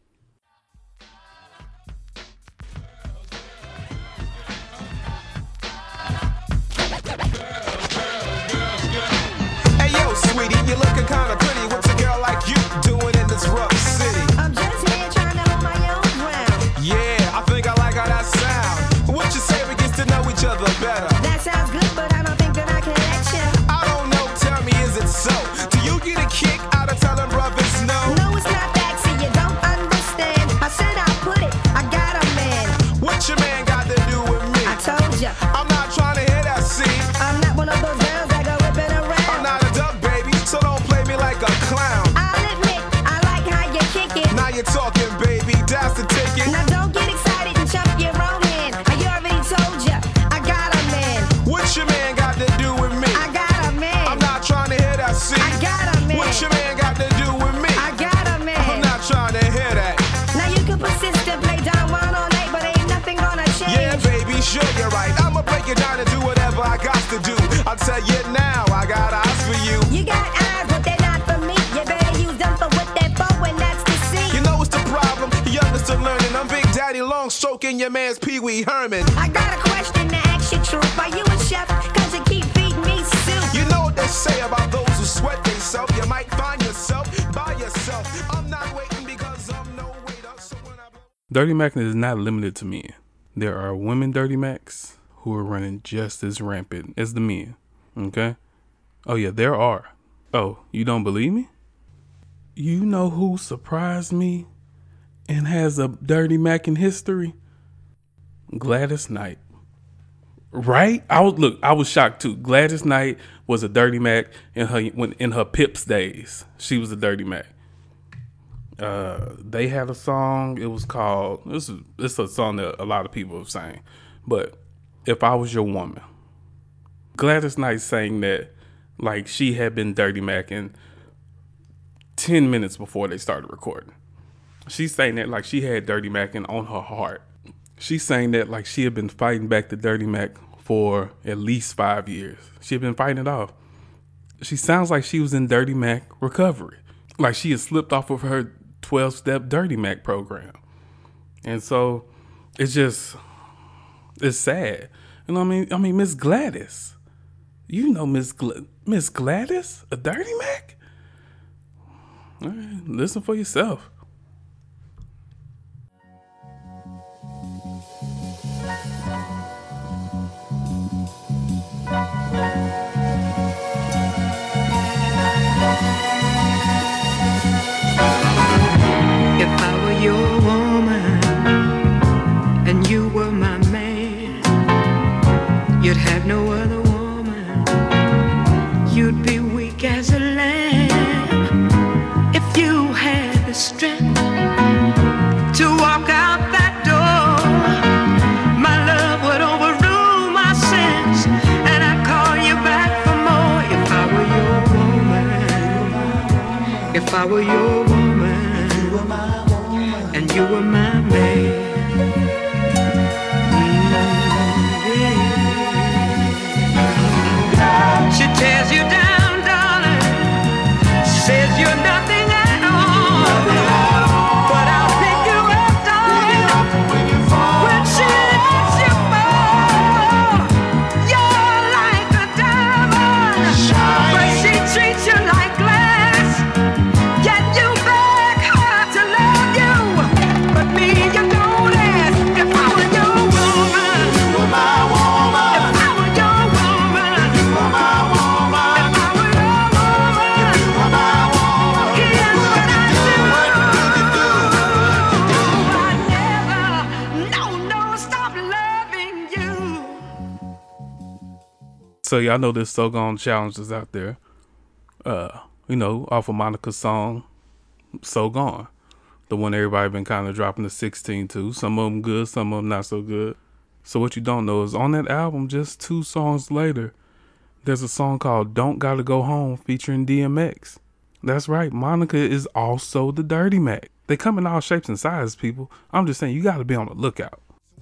Sweetie, you looking kinda pretty. What's a girl like you doing in this rough city? I'm just here trying to hold my own ground. Yeah, I think I like how that sound. What you say we get to know each other better? That sounds good, but I don't think that I can let you. I don't know, tell me, is it so? Do you get a kick out of telling brothers no? No, it's not that, see, you don't understand. I said I'll put it, I got a man. What your man got to do with me? I told ya. I'm not trying to hear that, see? I'm not one of those girls that go whipping around. I'm not a duck, baby, so don't play me like a clown. I'll admit, I like how you kick it. Now you're talking, baby, that's the ticket. Now don't get excited and jump your own hand. I already told ya, I got a man. What your man got to do with me? I got a man. I'm not trying to hear that, see? I got a man. What your man got to do with me? I got a man. I'm not trying to hear that. Now you can persist and play Don Juan all night, but ain't nothing gonna change. Yeah, baby, sure you're right. I'ma break it down and do whatever I got to do. I'll tell you now, I got eyes for you. You got eyes, but they're not for me. You better use them for what they're for, and that's to see. You know what's the problem? Young is still learning. I'm Big Daddy Long stroking your man's Pee Wee Herman. I got a question to ask you, truth. Are you a chef? Cause you keep feeding me soup. You know what they say about those who sweat themselves. You might find yourself by yourself. I'm not waiting because I'm no waiter. So when I blow... Dirty Mac is not limited to men. There are women Dirty Macs who are running just as rampant as the men. Okay? Oh yeah, there are. Oh, you don't believe me? You know who surprised me and has a Dirty Mac in history? Gladys Knight. Right? I was look, I was shocked too. Gladys Knight was a Dirty Mac in her when in her Pips days. She was a Dirty Mac. Uh, they had a song. It was called. This is this is a song that a lot of people have sang. But If I Was Your Woman, Gladys Knight sang that like she had been Dirty Macking ten minutes before they started recording. She sang that like she had Dirty Macking on her heart. She sang that like she had been fighting back the Dirty Mac for at least five years. She had been fighting it off. She sounds like she was in Dirty Mac recovery. Like she had slipped off of her twelve-step Dirty Mac program. And so it's just, it's sad. You know what I mean? I mean, Miss Gladys. You know Miss Gl- Miss Gladys? A Dirty Mac? right, listen for yourself. If I were your woman and you were my man, you'd have no other woman. You'd be weak as a lamb. If you had the strength to walk out that door, my love would overrule my sins, and I'd call you back for more. If I were your woman, if I were your woman, and you were my man. Mm-hmm. She tears you down, darling. Says you're nothing at all. But I'll pick you up, darling. When she lets you fall, you're like a diamond. But she treats you like glass. Yet you beg her to love you. But me, you don't ask. If I were your woman, you were my woman. If I were your woman, you were my woman. If I were your woman, you were my woman. Here's what I do. I never, no, no, stop loving you. So y'all know there's So Gone challenges out there. Uh, you know, off of Monica's song, So Gone. The one everybody been kind of dropping the sixteen to. Some of them good, some of them not so good. So what you don't know is on that album, just two songs later, there's a song called Don't Gotta Go Home featuring D M X. That's right, Monica is also the Dirty Mac. They come in all shapes and sizes, people. I'm just saying, you gotta be on the lookout.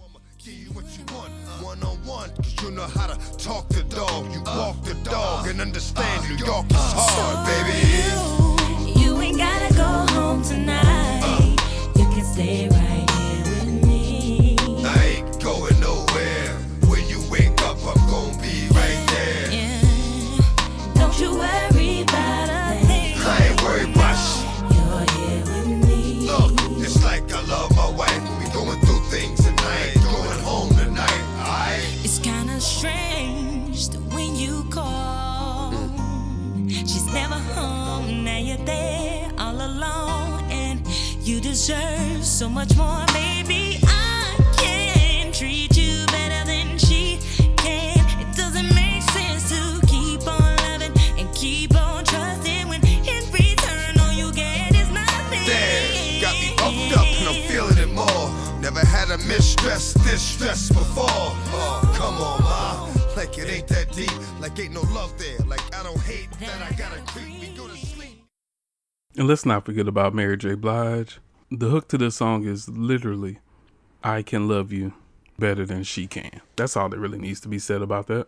Cause you know how to talk the dog, you walk the dog, and understand New York is hard, baby. You ain't gotta go home tonight. You can stay right here with me. I ain't going nowhere. When you wake up, I'm gonna be right there. Yeah. Don't you worry about a thing. I ain't worried about shit. You're here with me. Look, it's like I love my wife. We going through things and I ain't going home tonight. I It's kinda strange that when you call, she's never home. Now you're there all alone, and you deserve so much more, baby. I can treat you better than she can. It doesn't make sense to keep on loving and keep on trusting when in return all you get is nothing. Damn, got me upped up and I'm feeling it more. Never had a mistress this stress before. Oh, come on, ma. Like it ain't that deep. Like ain't no love there. Like I don't hate that I gotta creep. We go to sleep. And let's not forget about Mary J. Blige. The hook to this song is literally, I can love you better than she can. That's all that really needs to be said about that.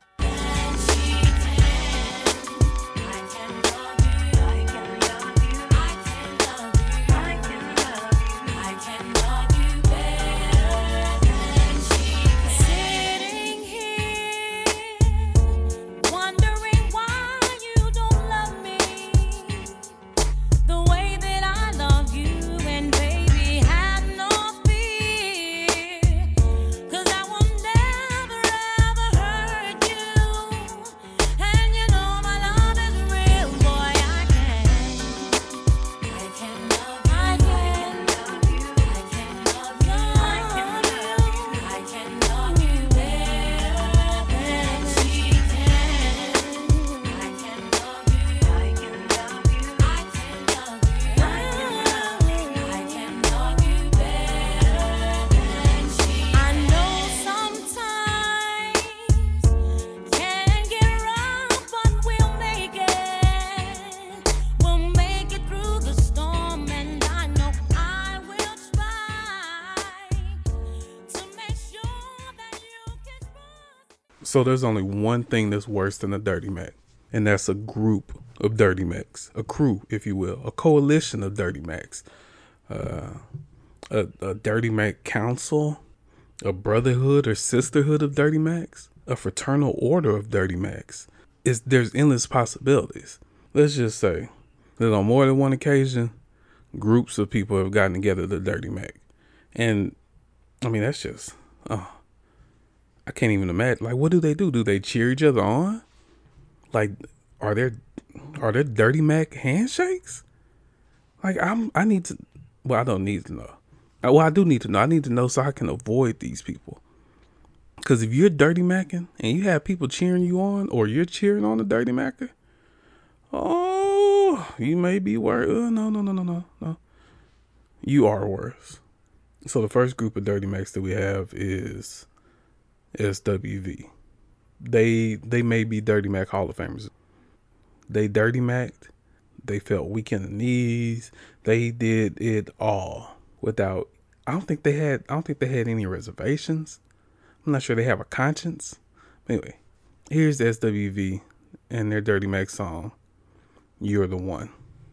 So there's only one thing that's worse than a Dirty Mac, and that's a group of Dirty Macs, a crew, if you will, a coalition of Dirty Macs, uh, a, a Dirty Mac council, a brotherhood or sisterhood of Dirty Macs, a fraternal order of Dirty Macs. It's, there's endless possibilities. Let's just say that on more than one occasion, groups of people have gotten together to Dirty Mac. And, I mean, that's just, oh, I can't even imagine. Like, what do they do? Do they cheer each other on? Like, are there, are there Dirty Mac handshakes? Like, I'm, I need to, well, I don't need to know. Well, I do need to know. I need to know so I can avoid these people. Because if you're Dirty Macking and you have people cheering you on, or you're cheering on the Dirty Macker, oh, you may be worse. Uh, no, no, no, no, no, no. You are worse. So the first group of Dirty Macs that we have is S W V. They they may be Dirty Mac Hall of Famers. They Dirty Mac'd. They felt weak in the knees. They did it all without. I don't think they had. I don't think they had any reservations. I'm not sure they have a conscience. Anyway, here's S W V and their Dirty Mac song, "You're the One."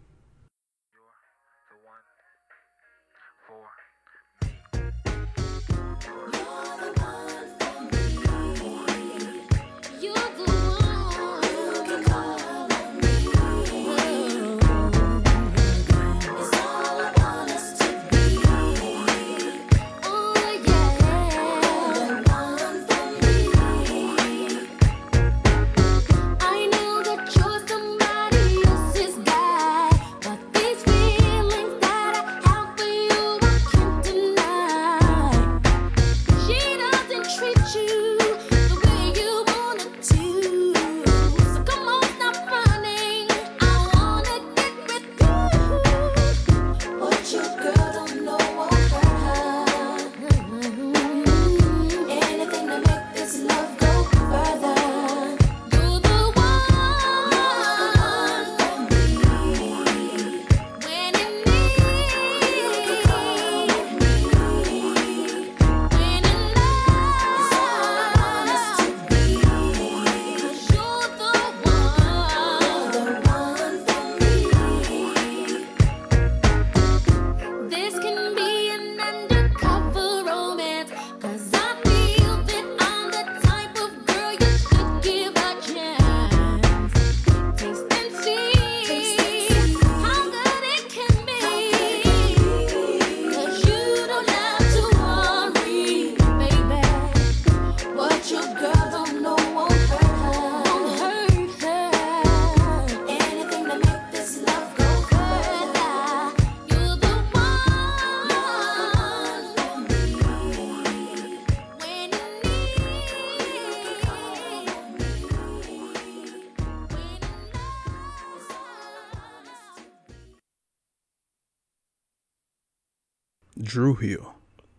Dru Hill.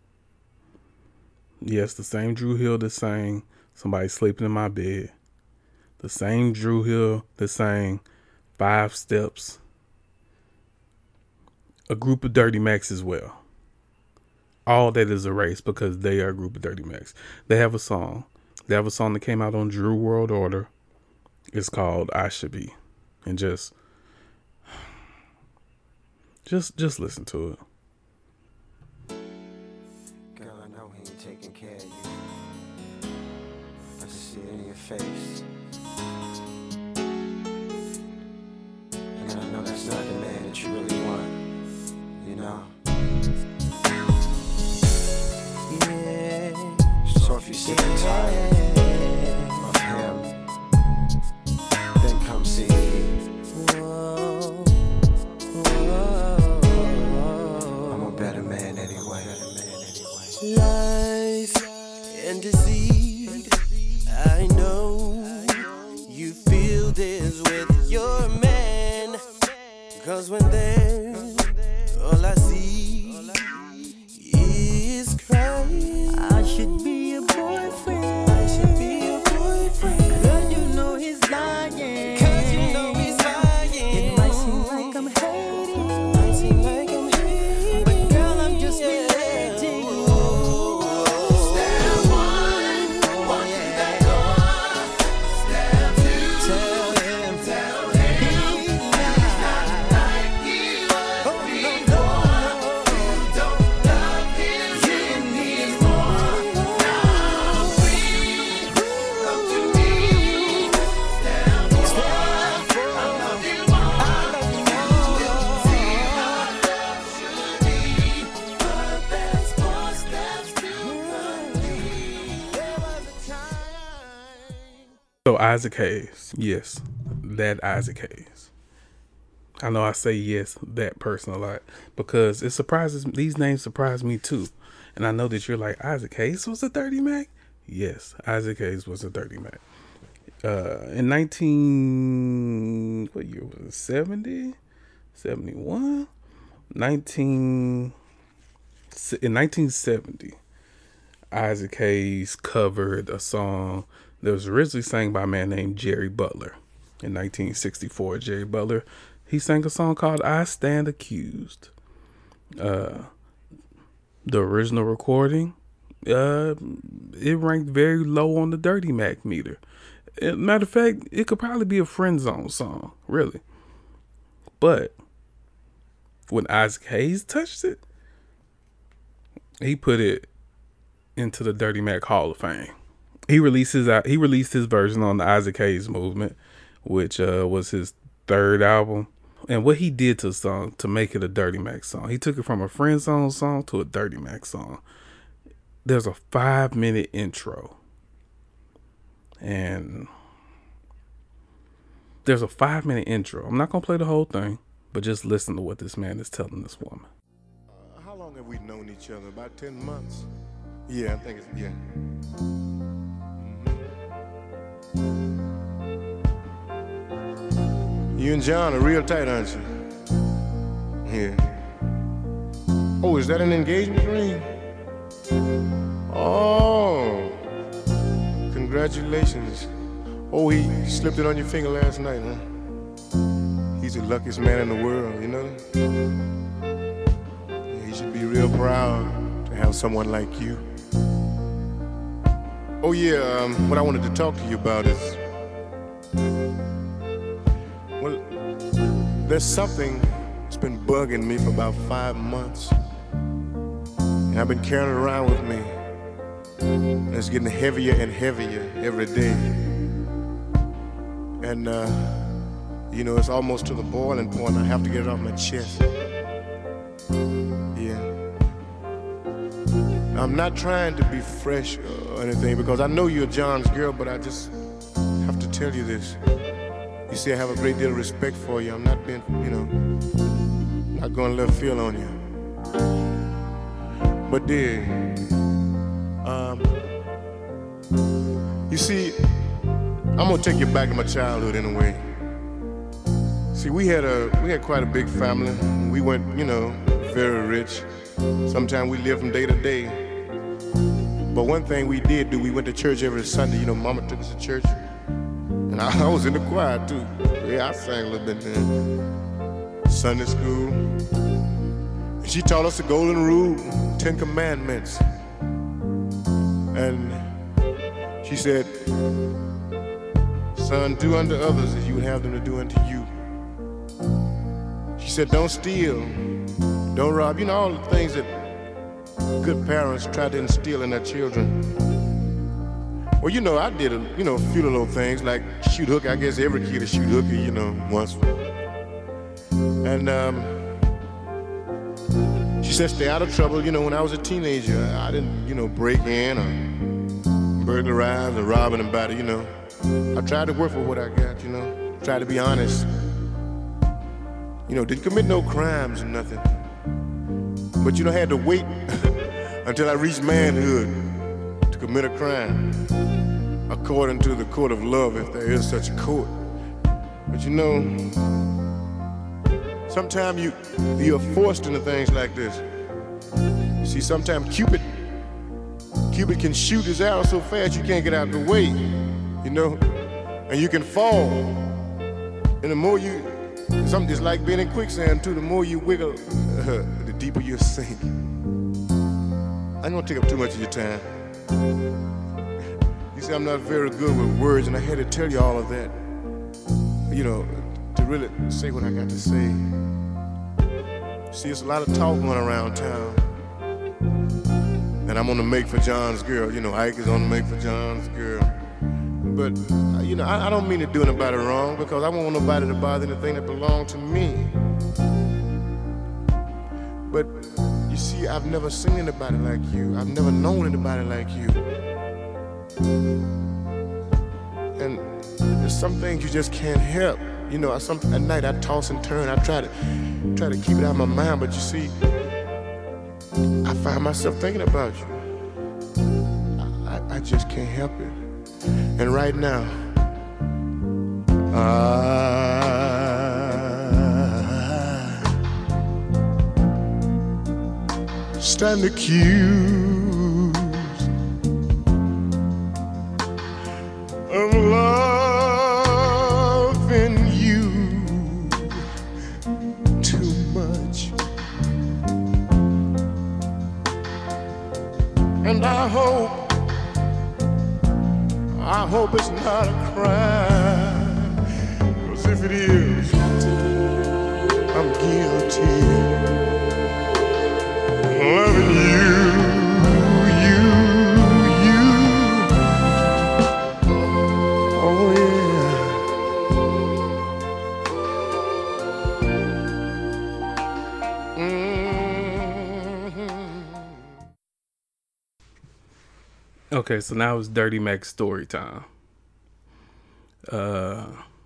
Yes, the same Dru Hill that sang "Somebody Sleeping in My Bed." The same Dru Hill that sang "Five Steps." A group of Dirty Macs as well. All that is erased because they are a group of Dirty Macs. They have a song. They have a song that came out on Drew World Order. It's called "I Should Be." And just, just, just listen to it. Taking care of you. I just see it in your face. And I know that's not the man that you really want, you know? Yeah. So if you're sick and tired of him, then come see me. Whoa. Whoa. I'm a better man anyway. Lies and deceit, I know you feel this with your man, 'cause when there's all I see is crying. I should be a boyfriend, I should be a boyfriend, 'cause you know he's lying, 'cause you know he's lying. It might seem like I'm hating, it might seem like I'm hating, but girl, I'm just relating. Tell him, tell him, he's not like you. So Isaac Hayes, yes, that Isaac Hayes. I know I say yes, that person a lot because it surprises, these names surprise me too. And I know that you're like, Isaac Hayes was a Dirty Mac? Yes, Isaac Hayes was a Dirty Mac. Uh, in nineteen, what year was it? seventy? seventy-one? nineteen, in nineteen seventy, Isaac Hayes covered a song that was originally sang by a man named Jerry Butler. In nineteen sixty-four, Jerry Butler, he sang a song called I Stand Accused. Uh, the original recording, uh, it ranked very low on the Dirty Mac meter. As a matter of fact, it could probably be a Friend Zone song, really. But when Isaac Hayes touched it, he put it into the Dirty Mac Hall of Fame. He released his he released his version on the Isaac Hayes Movement, which uh, was his third album. And what he did to the song to make it a Dirty Mac song, he took it from a Friend Zone song to a Dirty Mac song. There's a five minute intro. And there's a five minute intro. I'm not going to play the whole thing, but just listen to what this man is telling this woman. Uh, how long have we known each other? About ten months? Yeah, I think it's, yeah. Mm-hmm. You and John are real tight, aren't you? Yeah. Oh, is that an engagement ring? Oh, congratulations. Oh, he slipped it on your finger last night, huh? He's the luckiest man in the world, you know? He should be real proud to have someone like you. Oh, yeah, um, what I wanted to talk to you about is, well, there's something that's been bugging me for about five months. And I've been carrying it around with me. And it's getting heavier and heavier every day. And, uh, you know, it's almost to the boiling point. I have to get it off my chest. Yeah. I'm not trying to be fresh or anything because I know you're John's girl, but I just have to tell you this. You see, I have a great deal of respect for you. I'm not being, you know, not going left field on you. But dear, um, you see, I'm gonna take you back to my childhood in a way. See, we had a we had quite a big family. We went, you know, very rich. Sometimes we lived from day to day. But one thing we did do, we went to church every Sunday. You know, Mama took us to church, and I, I was in the choir too. Yeah, I sang a little bit then. Sunday school. And she taught us the golden rule, Ten Commandments. And she said, son, do unto others as you would have them to do unto you. She said, don't steal, don't rob. You know, all the things that good parents try to instill in their children. Well, you know, I did, a, you know, a few little things like shoot hooky. I guess every kid is shoot hooky, you know, once. And um, she said, stay out of trouble. You know, when I was a teenager, I didn't, you know, break in or burglarize or rob anybody, you know. I tried to work for what I got, you know. Tried to be honest. You know, didn't commit no crimes or nothing. But, you know, I had to wait until I reached manhood to commit a crime, according to the court of love, if there is such a court. But, you know, sometimes you, you're forced into things like this. See, sometimes Cupid, Cupid can shoot his arrow so fast you can't get out of the way. You know, and you can fall. And the more you, something just like being in quicksand too, the more you wiggle, uh, the deeper you sink. I ain't gonna take up too much of your time. You see, I'm not very good with words, and I had to tell you all of that, you know, to really say what I got to say. See, it's a lot of talk going around town. And I'm on the Make for John's girl. You know, Ike is on the Make for John's girl. But, you know, I, I don't mean to do anybody wrong because I don't want nobody to bother anything that belongs to me. But, you see, I've never seen anybody like you. I've never known anybody like you. And some things you just can't help. You know, some, at night I toss and turn. I try to try to keep it out of my mind, but you see, I find myself thinking about you. I, I just can't help it. And right now, I stand accused of loving you too much. And I hope, I hope it's not a crime, 'cause if it is, I'm guilty. Loving you, you, you. Oh yeah. Mm-hmm. Okay, so now it's Dirty Mac's story time. Uh,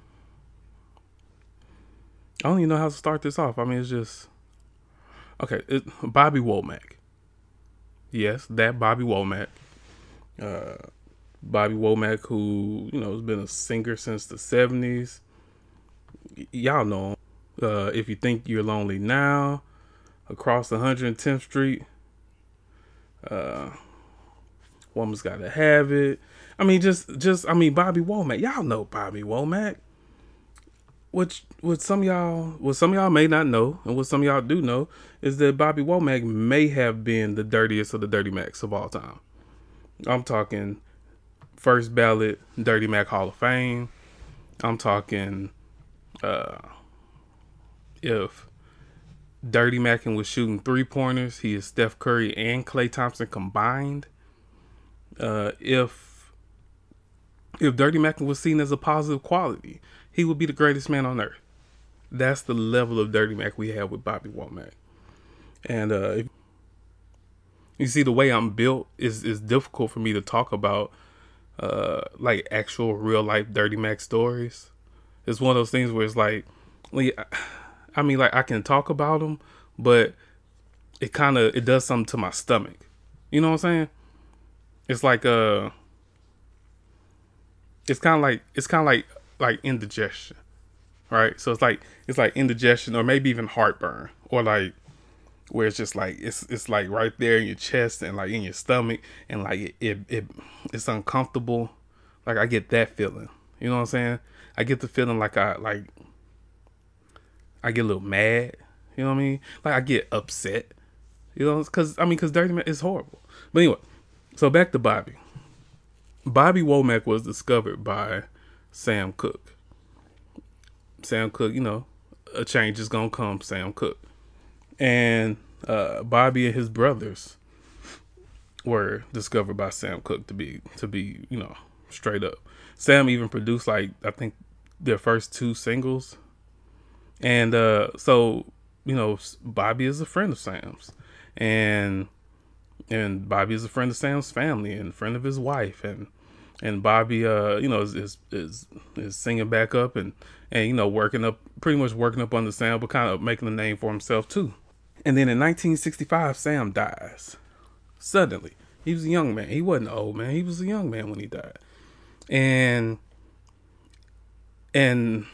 I don't even know how to start this off. I mean, it's just... Okay, it, Bobby Womack. Yes, that Bobby Womack. Uh, Bobby Womack, who, you know, has been a singer since the seventies. Y- y'all know him. Uh, If You Think You're Lonely Now, Across one hundred tenth Street. Uh, Woman's Gotta Have It. I mean, just, just, I mean, Bobby Womack. Y'all know Bobby Womack. Which, what some of y'all, what some of y'all may not know, and what some of y'all do know, is that Bobby Womack may have been the dirtiest of the Dirty Macs of all time. I'm talking first ballot Dirty Mac Hall of Fame. I'm talking uh, if Dirty Mackin was shooting three pointers, he is Steph Curry and Klay Thompson combined. Uh, if if Dirty Mackin was seen as a positive quality, he would be the greatest man on earth. That's the level of Dirty Mac we have with Bobby Womack. And uh, if you see, the way I'm built is is difficult for me to talk about uh, like actual real life Dirty Mac stories. It's one of those things where it's like, I mean, like I can talk about them, but it kind of it does something to my stomach. You know what I'm saying? It's like uh, it's kind of like it's kind of like like indigestion, right? So it's like it's like indigestion, or maybe even heartburn, or like where it's just like it's it's like right there in your chest and like in your stomach, and like it it, it it's uncomfortable. Like I get that feeling. You know what I'm saying? I get the feeling like I like I get a little mad. You know what I mean? Like I get upset. You know, because I mean, because Dirty Mac is horrible. But anyway, so back to Bobby. Bobby Womack was discovered by Sam Cooke. Sam Cooke, you know, a change is gonna come, Sam Cooke. And uh, Bobby and his brothers were discovered by Sam Cooke to be, to be, you know, straight up. Sam even produced, like, I think their first two singles. And uh, so, you know, Bobby is a friend of Sam's. And and Bobby is a friend of Sam's family and a friend of his wife. And and Bobby, uh, you know, is, is is is singing back up and, and, you know, working up, pretty much working up under Sam, but kind of making a name for himself, too. And then in nineteen sixty-five, Sam dies. Suddenly. He was a young man. He wasn't old, man. He was a young man when he died. And, and,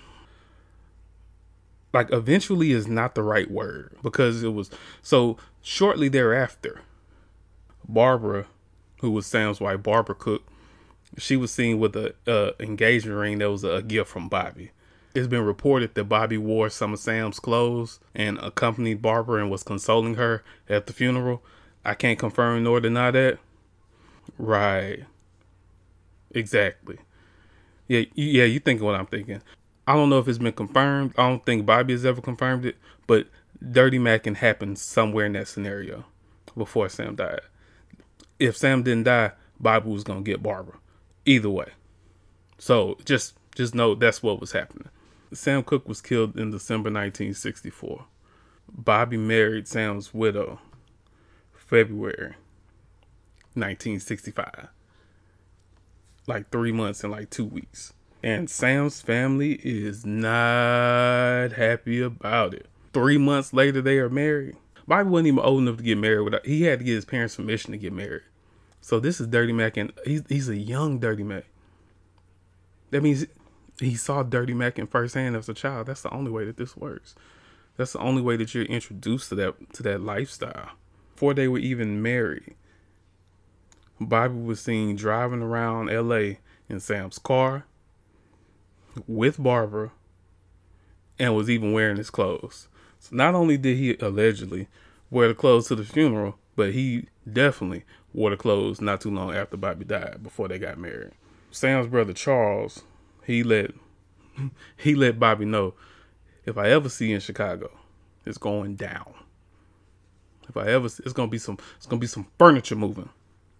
like, eventually is not the right word, because it was, so shortly thereafter, Barbara, who was Sam's wife, Barbara Cooke, she was seen with a uh, engagement ring that was a gift from Bobby. It's been reported that Bobby wore some of Sam's clothes and accompanied Barbara and was consoling her at the funeral. I can't confirm nor deny that. Right. Exactly. Yeah, yeah, you thinking what I'm thinking. I don't know if it's been confirmed. I don't think Bobby has ever confirmed it, but Dirty Mackin happened somewhere in that scenario before Sam died. If Sam didn't die, Bobby was going to get Barbara. Either way. So just just know that's what was happening. Sam Cooke was killed in December nineteen sixty-four. Bobby married Sam's widow February nineteen sixty-five. Like three months and like two weeks. And Sam's family is not happy about it. Three months later, they are married. Bobby wasn't even old enough to get married. Without, he had to get his parents' permission to get married. So this is Dirty Mac, and he's, he's a young Dirty Mac. That means he saw Dirty Mac in firsthand as a child. That's the only way that this works. That's the only way that you're introduced to that to that lifestyle. Before they were even married, Bobby was seen driving around L A in Sam's car with Barbara and was even wearing his clothes. So not only did he allegedly wear the clothes to the funeral, but he definitely wore the clothes not too long after Bobby died, before they got married. Sam's brother Charles, he let he let Bobby know, if I ever see you in Chicago, it's going down. If I ever, it's gonna be some, it's gonna be some furniture moving.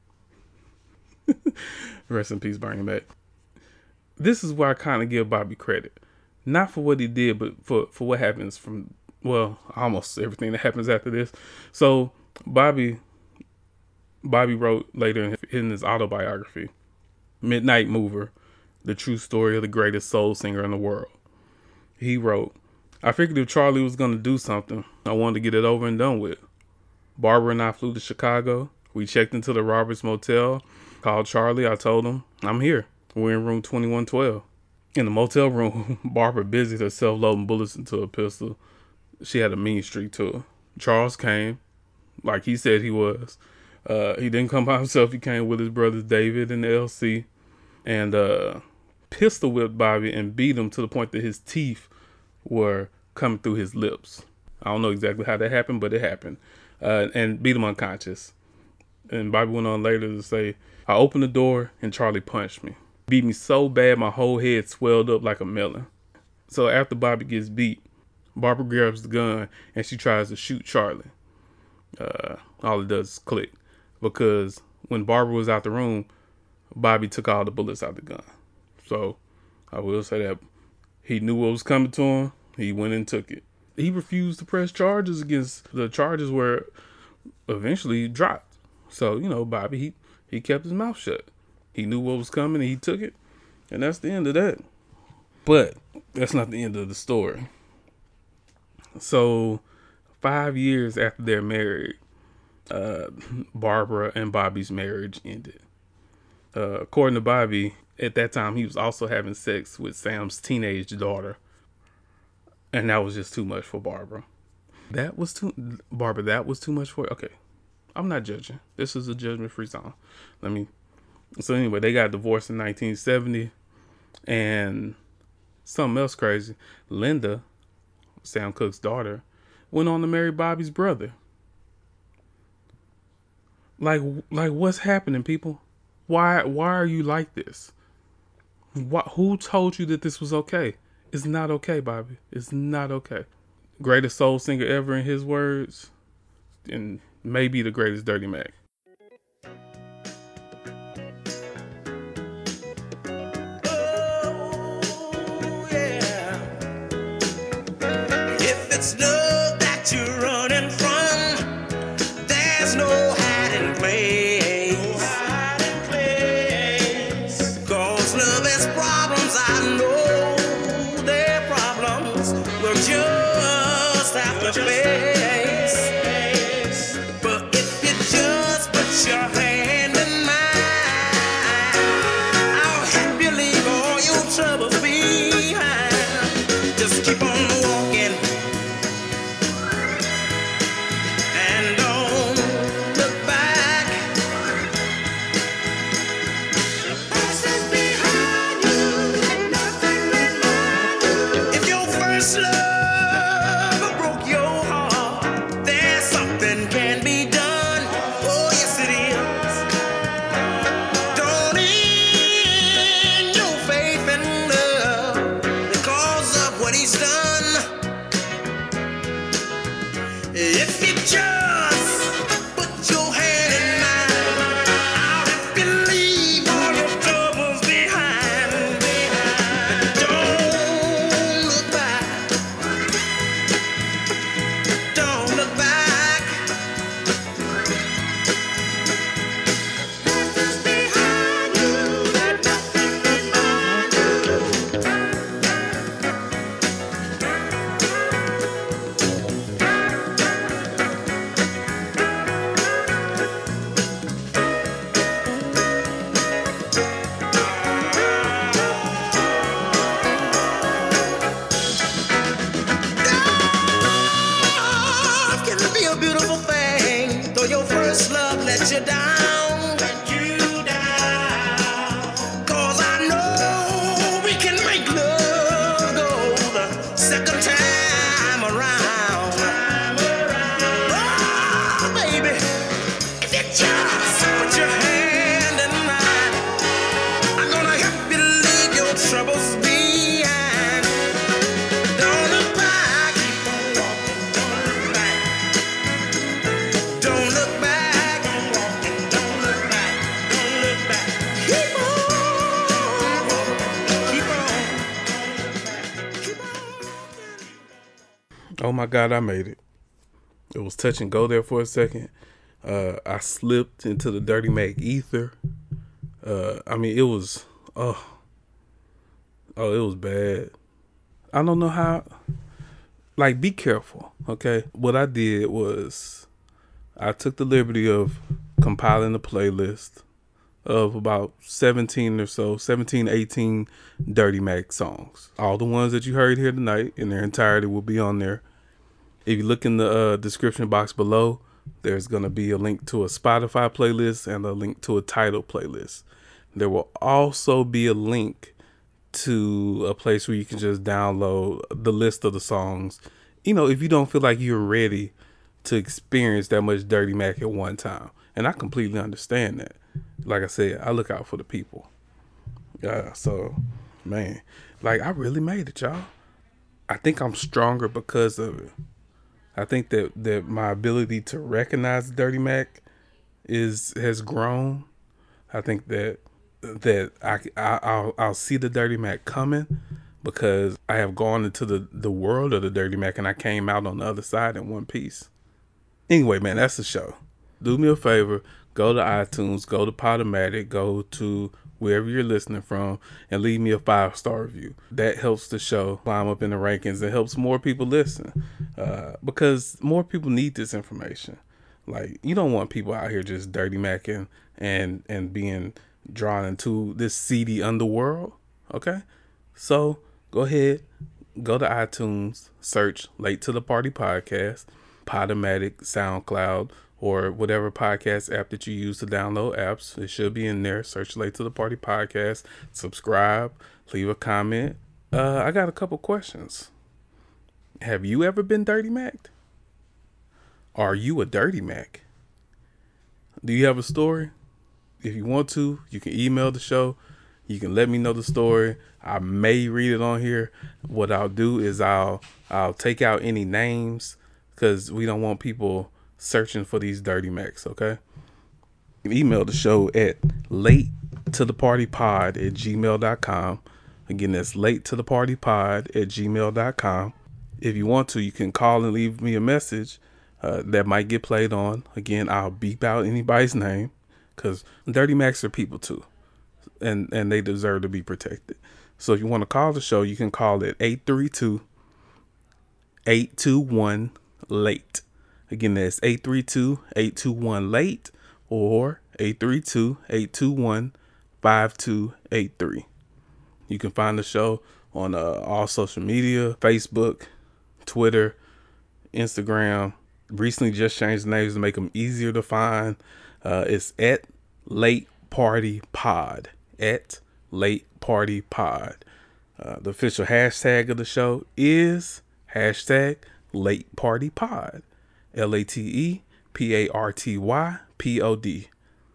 Rest in peace, Bernie Mac. This is where I kind of give Bobby credit, not for what he did, but for for what happens from, well, almost everything that happens after this. So Bobby, Bobby wrote later in his, in his autobiography, Midnight Mover, the true story of the greatest soul singer in the world. He wrote, I figured if Charlie was going to do something, I wanted to get it over and done with. Barbara and I flew to Chicago. We checked into the Roberts Motel, called Charlie. I told him, I'm here. We're in room twenty-one twelve. In the motel room, Barbara busied herself loading bullets into a pistol. She had a mean streak to her. Charles came, like he said he was. Uh, he didn't come by himself. He came with his brothers David and L C, and uh, pistol whipped Bobby and beat him to the point that his teeth were coming through his lips. I don't know exactly how that happened, but it happened. Uh, and beat him unconscious. And Bobby went on later to say, I opened the door and Charlie punched me. Beat me so bad my whole head swelled up like a melon. So after Bobby gets beat, Barbara grabs the gun and she tries to shoot Charlie. Uh, all it does is click. Because when Barbara was out the room, Bobby took all the bullets out the gun. So I will say that he knew what was coming to him. He went and took it. He refused to press charges against the charges were eventually dropped. So, you know, Bobby, he, he kept his mouth shut. He knew what was coming and he took it. And that's the end of that. But that's not the end of the story. So five years after they're married, uh, Barbara and Bobby's marriage ended. Uh, according to Bobby, at that time, he was also having sex with Sam's teenage daughter. And that was just too much for Barbara. That was too, Barbara, that was too much for, okay. I'm not judging. This is a judgment-free zone. Let me, so anyway, they got divorced in nineteen seventy. And something else crazy. Linda, Sam Cooke's daughter, went on to marry Bobby's brother. Like, like what's happening, people? Why, why are you like this? Why, who told you that this was okay? It's not okay, Bobby. It's not okay. Greatest soul singer ever in his words. And maybe the greatest Dirty Mac. If it's love that you're running from, there's no hiding place. Hiding place. Cause love has problems, I know their problems will just have to face. But if you just put your hand in mine, I'll help you leave all your troubles behind. Just keep on walking. Oh my God, I made it. It was touch and go there for a second. Uh, I slipped into the Dirty Mac ether. Uh, I mean, it was, oh, oh, it was bad. I don't know how, like, be careful, okay? What I did was I took the liberty of compiling a playlist of about seventeen or so, seventeen, eighteen Dirty Mac songs. All the ones that you heard here tonight in their entirety will be on there. If you look in the uh, description box below, there's going to be a link to a Spotify playlist and a link to a Tidal playlist. There will also be a link to a place where you can just download the list of the songs. You know, if you don't feel like you're ready to experience that much Dirty Mac at one time. And I completely understand that. Like I said, I look out for the people. Yeah, so, man, like, I really made it, y'all. I think I'm stronger because of it. I think that, that my ability to recognize Dirty Mac is has grown. I think that that I, I I'll, I'll see the Dirty Mac coming because I have gone into the, the world of the Dirty Mac and I came out on the other side in one piece. Anyway, man, that's the show. Do me a favor, go to iTunes, go to Podomatic, go to wherever you're listening from, and leave me a five-star review. That helps the show climb up in the rankings and helps more people listen uh, because more people need this information. Like, you don't want people out here just dirty macking and, and being drawn into this seedy underworld, okay? So go ahead, go to iTunes, search Late to the Party Podcast, Podomatic, SoundCloud, or whatever podcast app that you use to download apps. It should be in there. Search Late to the Party Podcast. Subscribe. Leave a comment. Uh, I got a couple questions. Have you ever been Dirty Mac'd? Are you a Dirty Mac? Do you have a story? If you want to, you can email the show. You can let me know the story. I may read it on here. What I'll do is I'll I'll take out any names because we don't want people searching for these Dirty Macs, okay? You can email the show at late to the party pod at gmail dot com. Again, that's late to the party pod at gmail dot com. If you want to, you can call and leave me a message uh, that might get played on. Again, I'll beep out anybody's name because Dirty Macs are people too, and, and they deserve to be protected. So if you want to call the show, you can call it eight three two, eight two one, late. Again, that's eight three two, eight two one, late or eight three two, eight two one, five two eight three. You can find the show on uh, all social media, Facebook, Twitter, Instagram. Recently just changed the names to make them easier to find. Uh, it's at Late Party Pod. At Late Party Pod. Uh, the official hashtag of the show is hashtag Late Party Pod. L A T E P A R T Y P O D.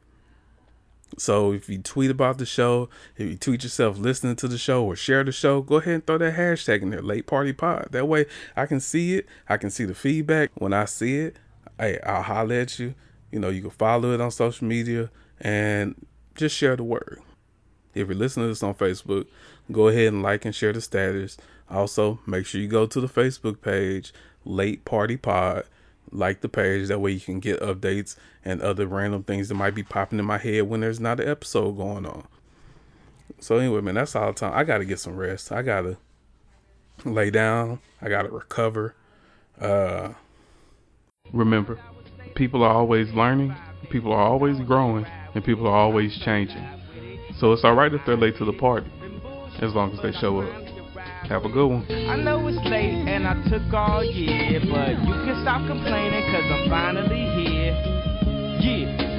So if you tweet about the show, if you tweet yourself listening to the show or share the show, go ahead and throw that hashtag in there, Late Party Pod. That way I can see it. I can see the feedback. When I see it, hey, I'll holler at you. You know, you can follow it on social media and just share the word. If you're listening to this on Facebook, go ahead and like and share the status. Also, make sure you go to the Facebook page, Late Party Pod. Like the page, that way you can get updates and other random things that might be popping in my head when there's not an episode going on. So anyway, man, that's all the time. I gotta get some rest. I gotta lay down. I gotta recover. Uh, remember, people are always learning, people are always growing, and people are always changing. So it's alright if they're late to the party, as long as they show up. Have a good one. I know it's late and I took all year, but you can stop complaining cause I'm finally here. Yeah.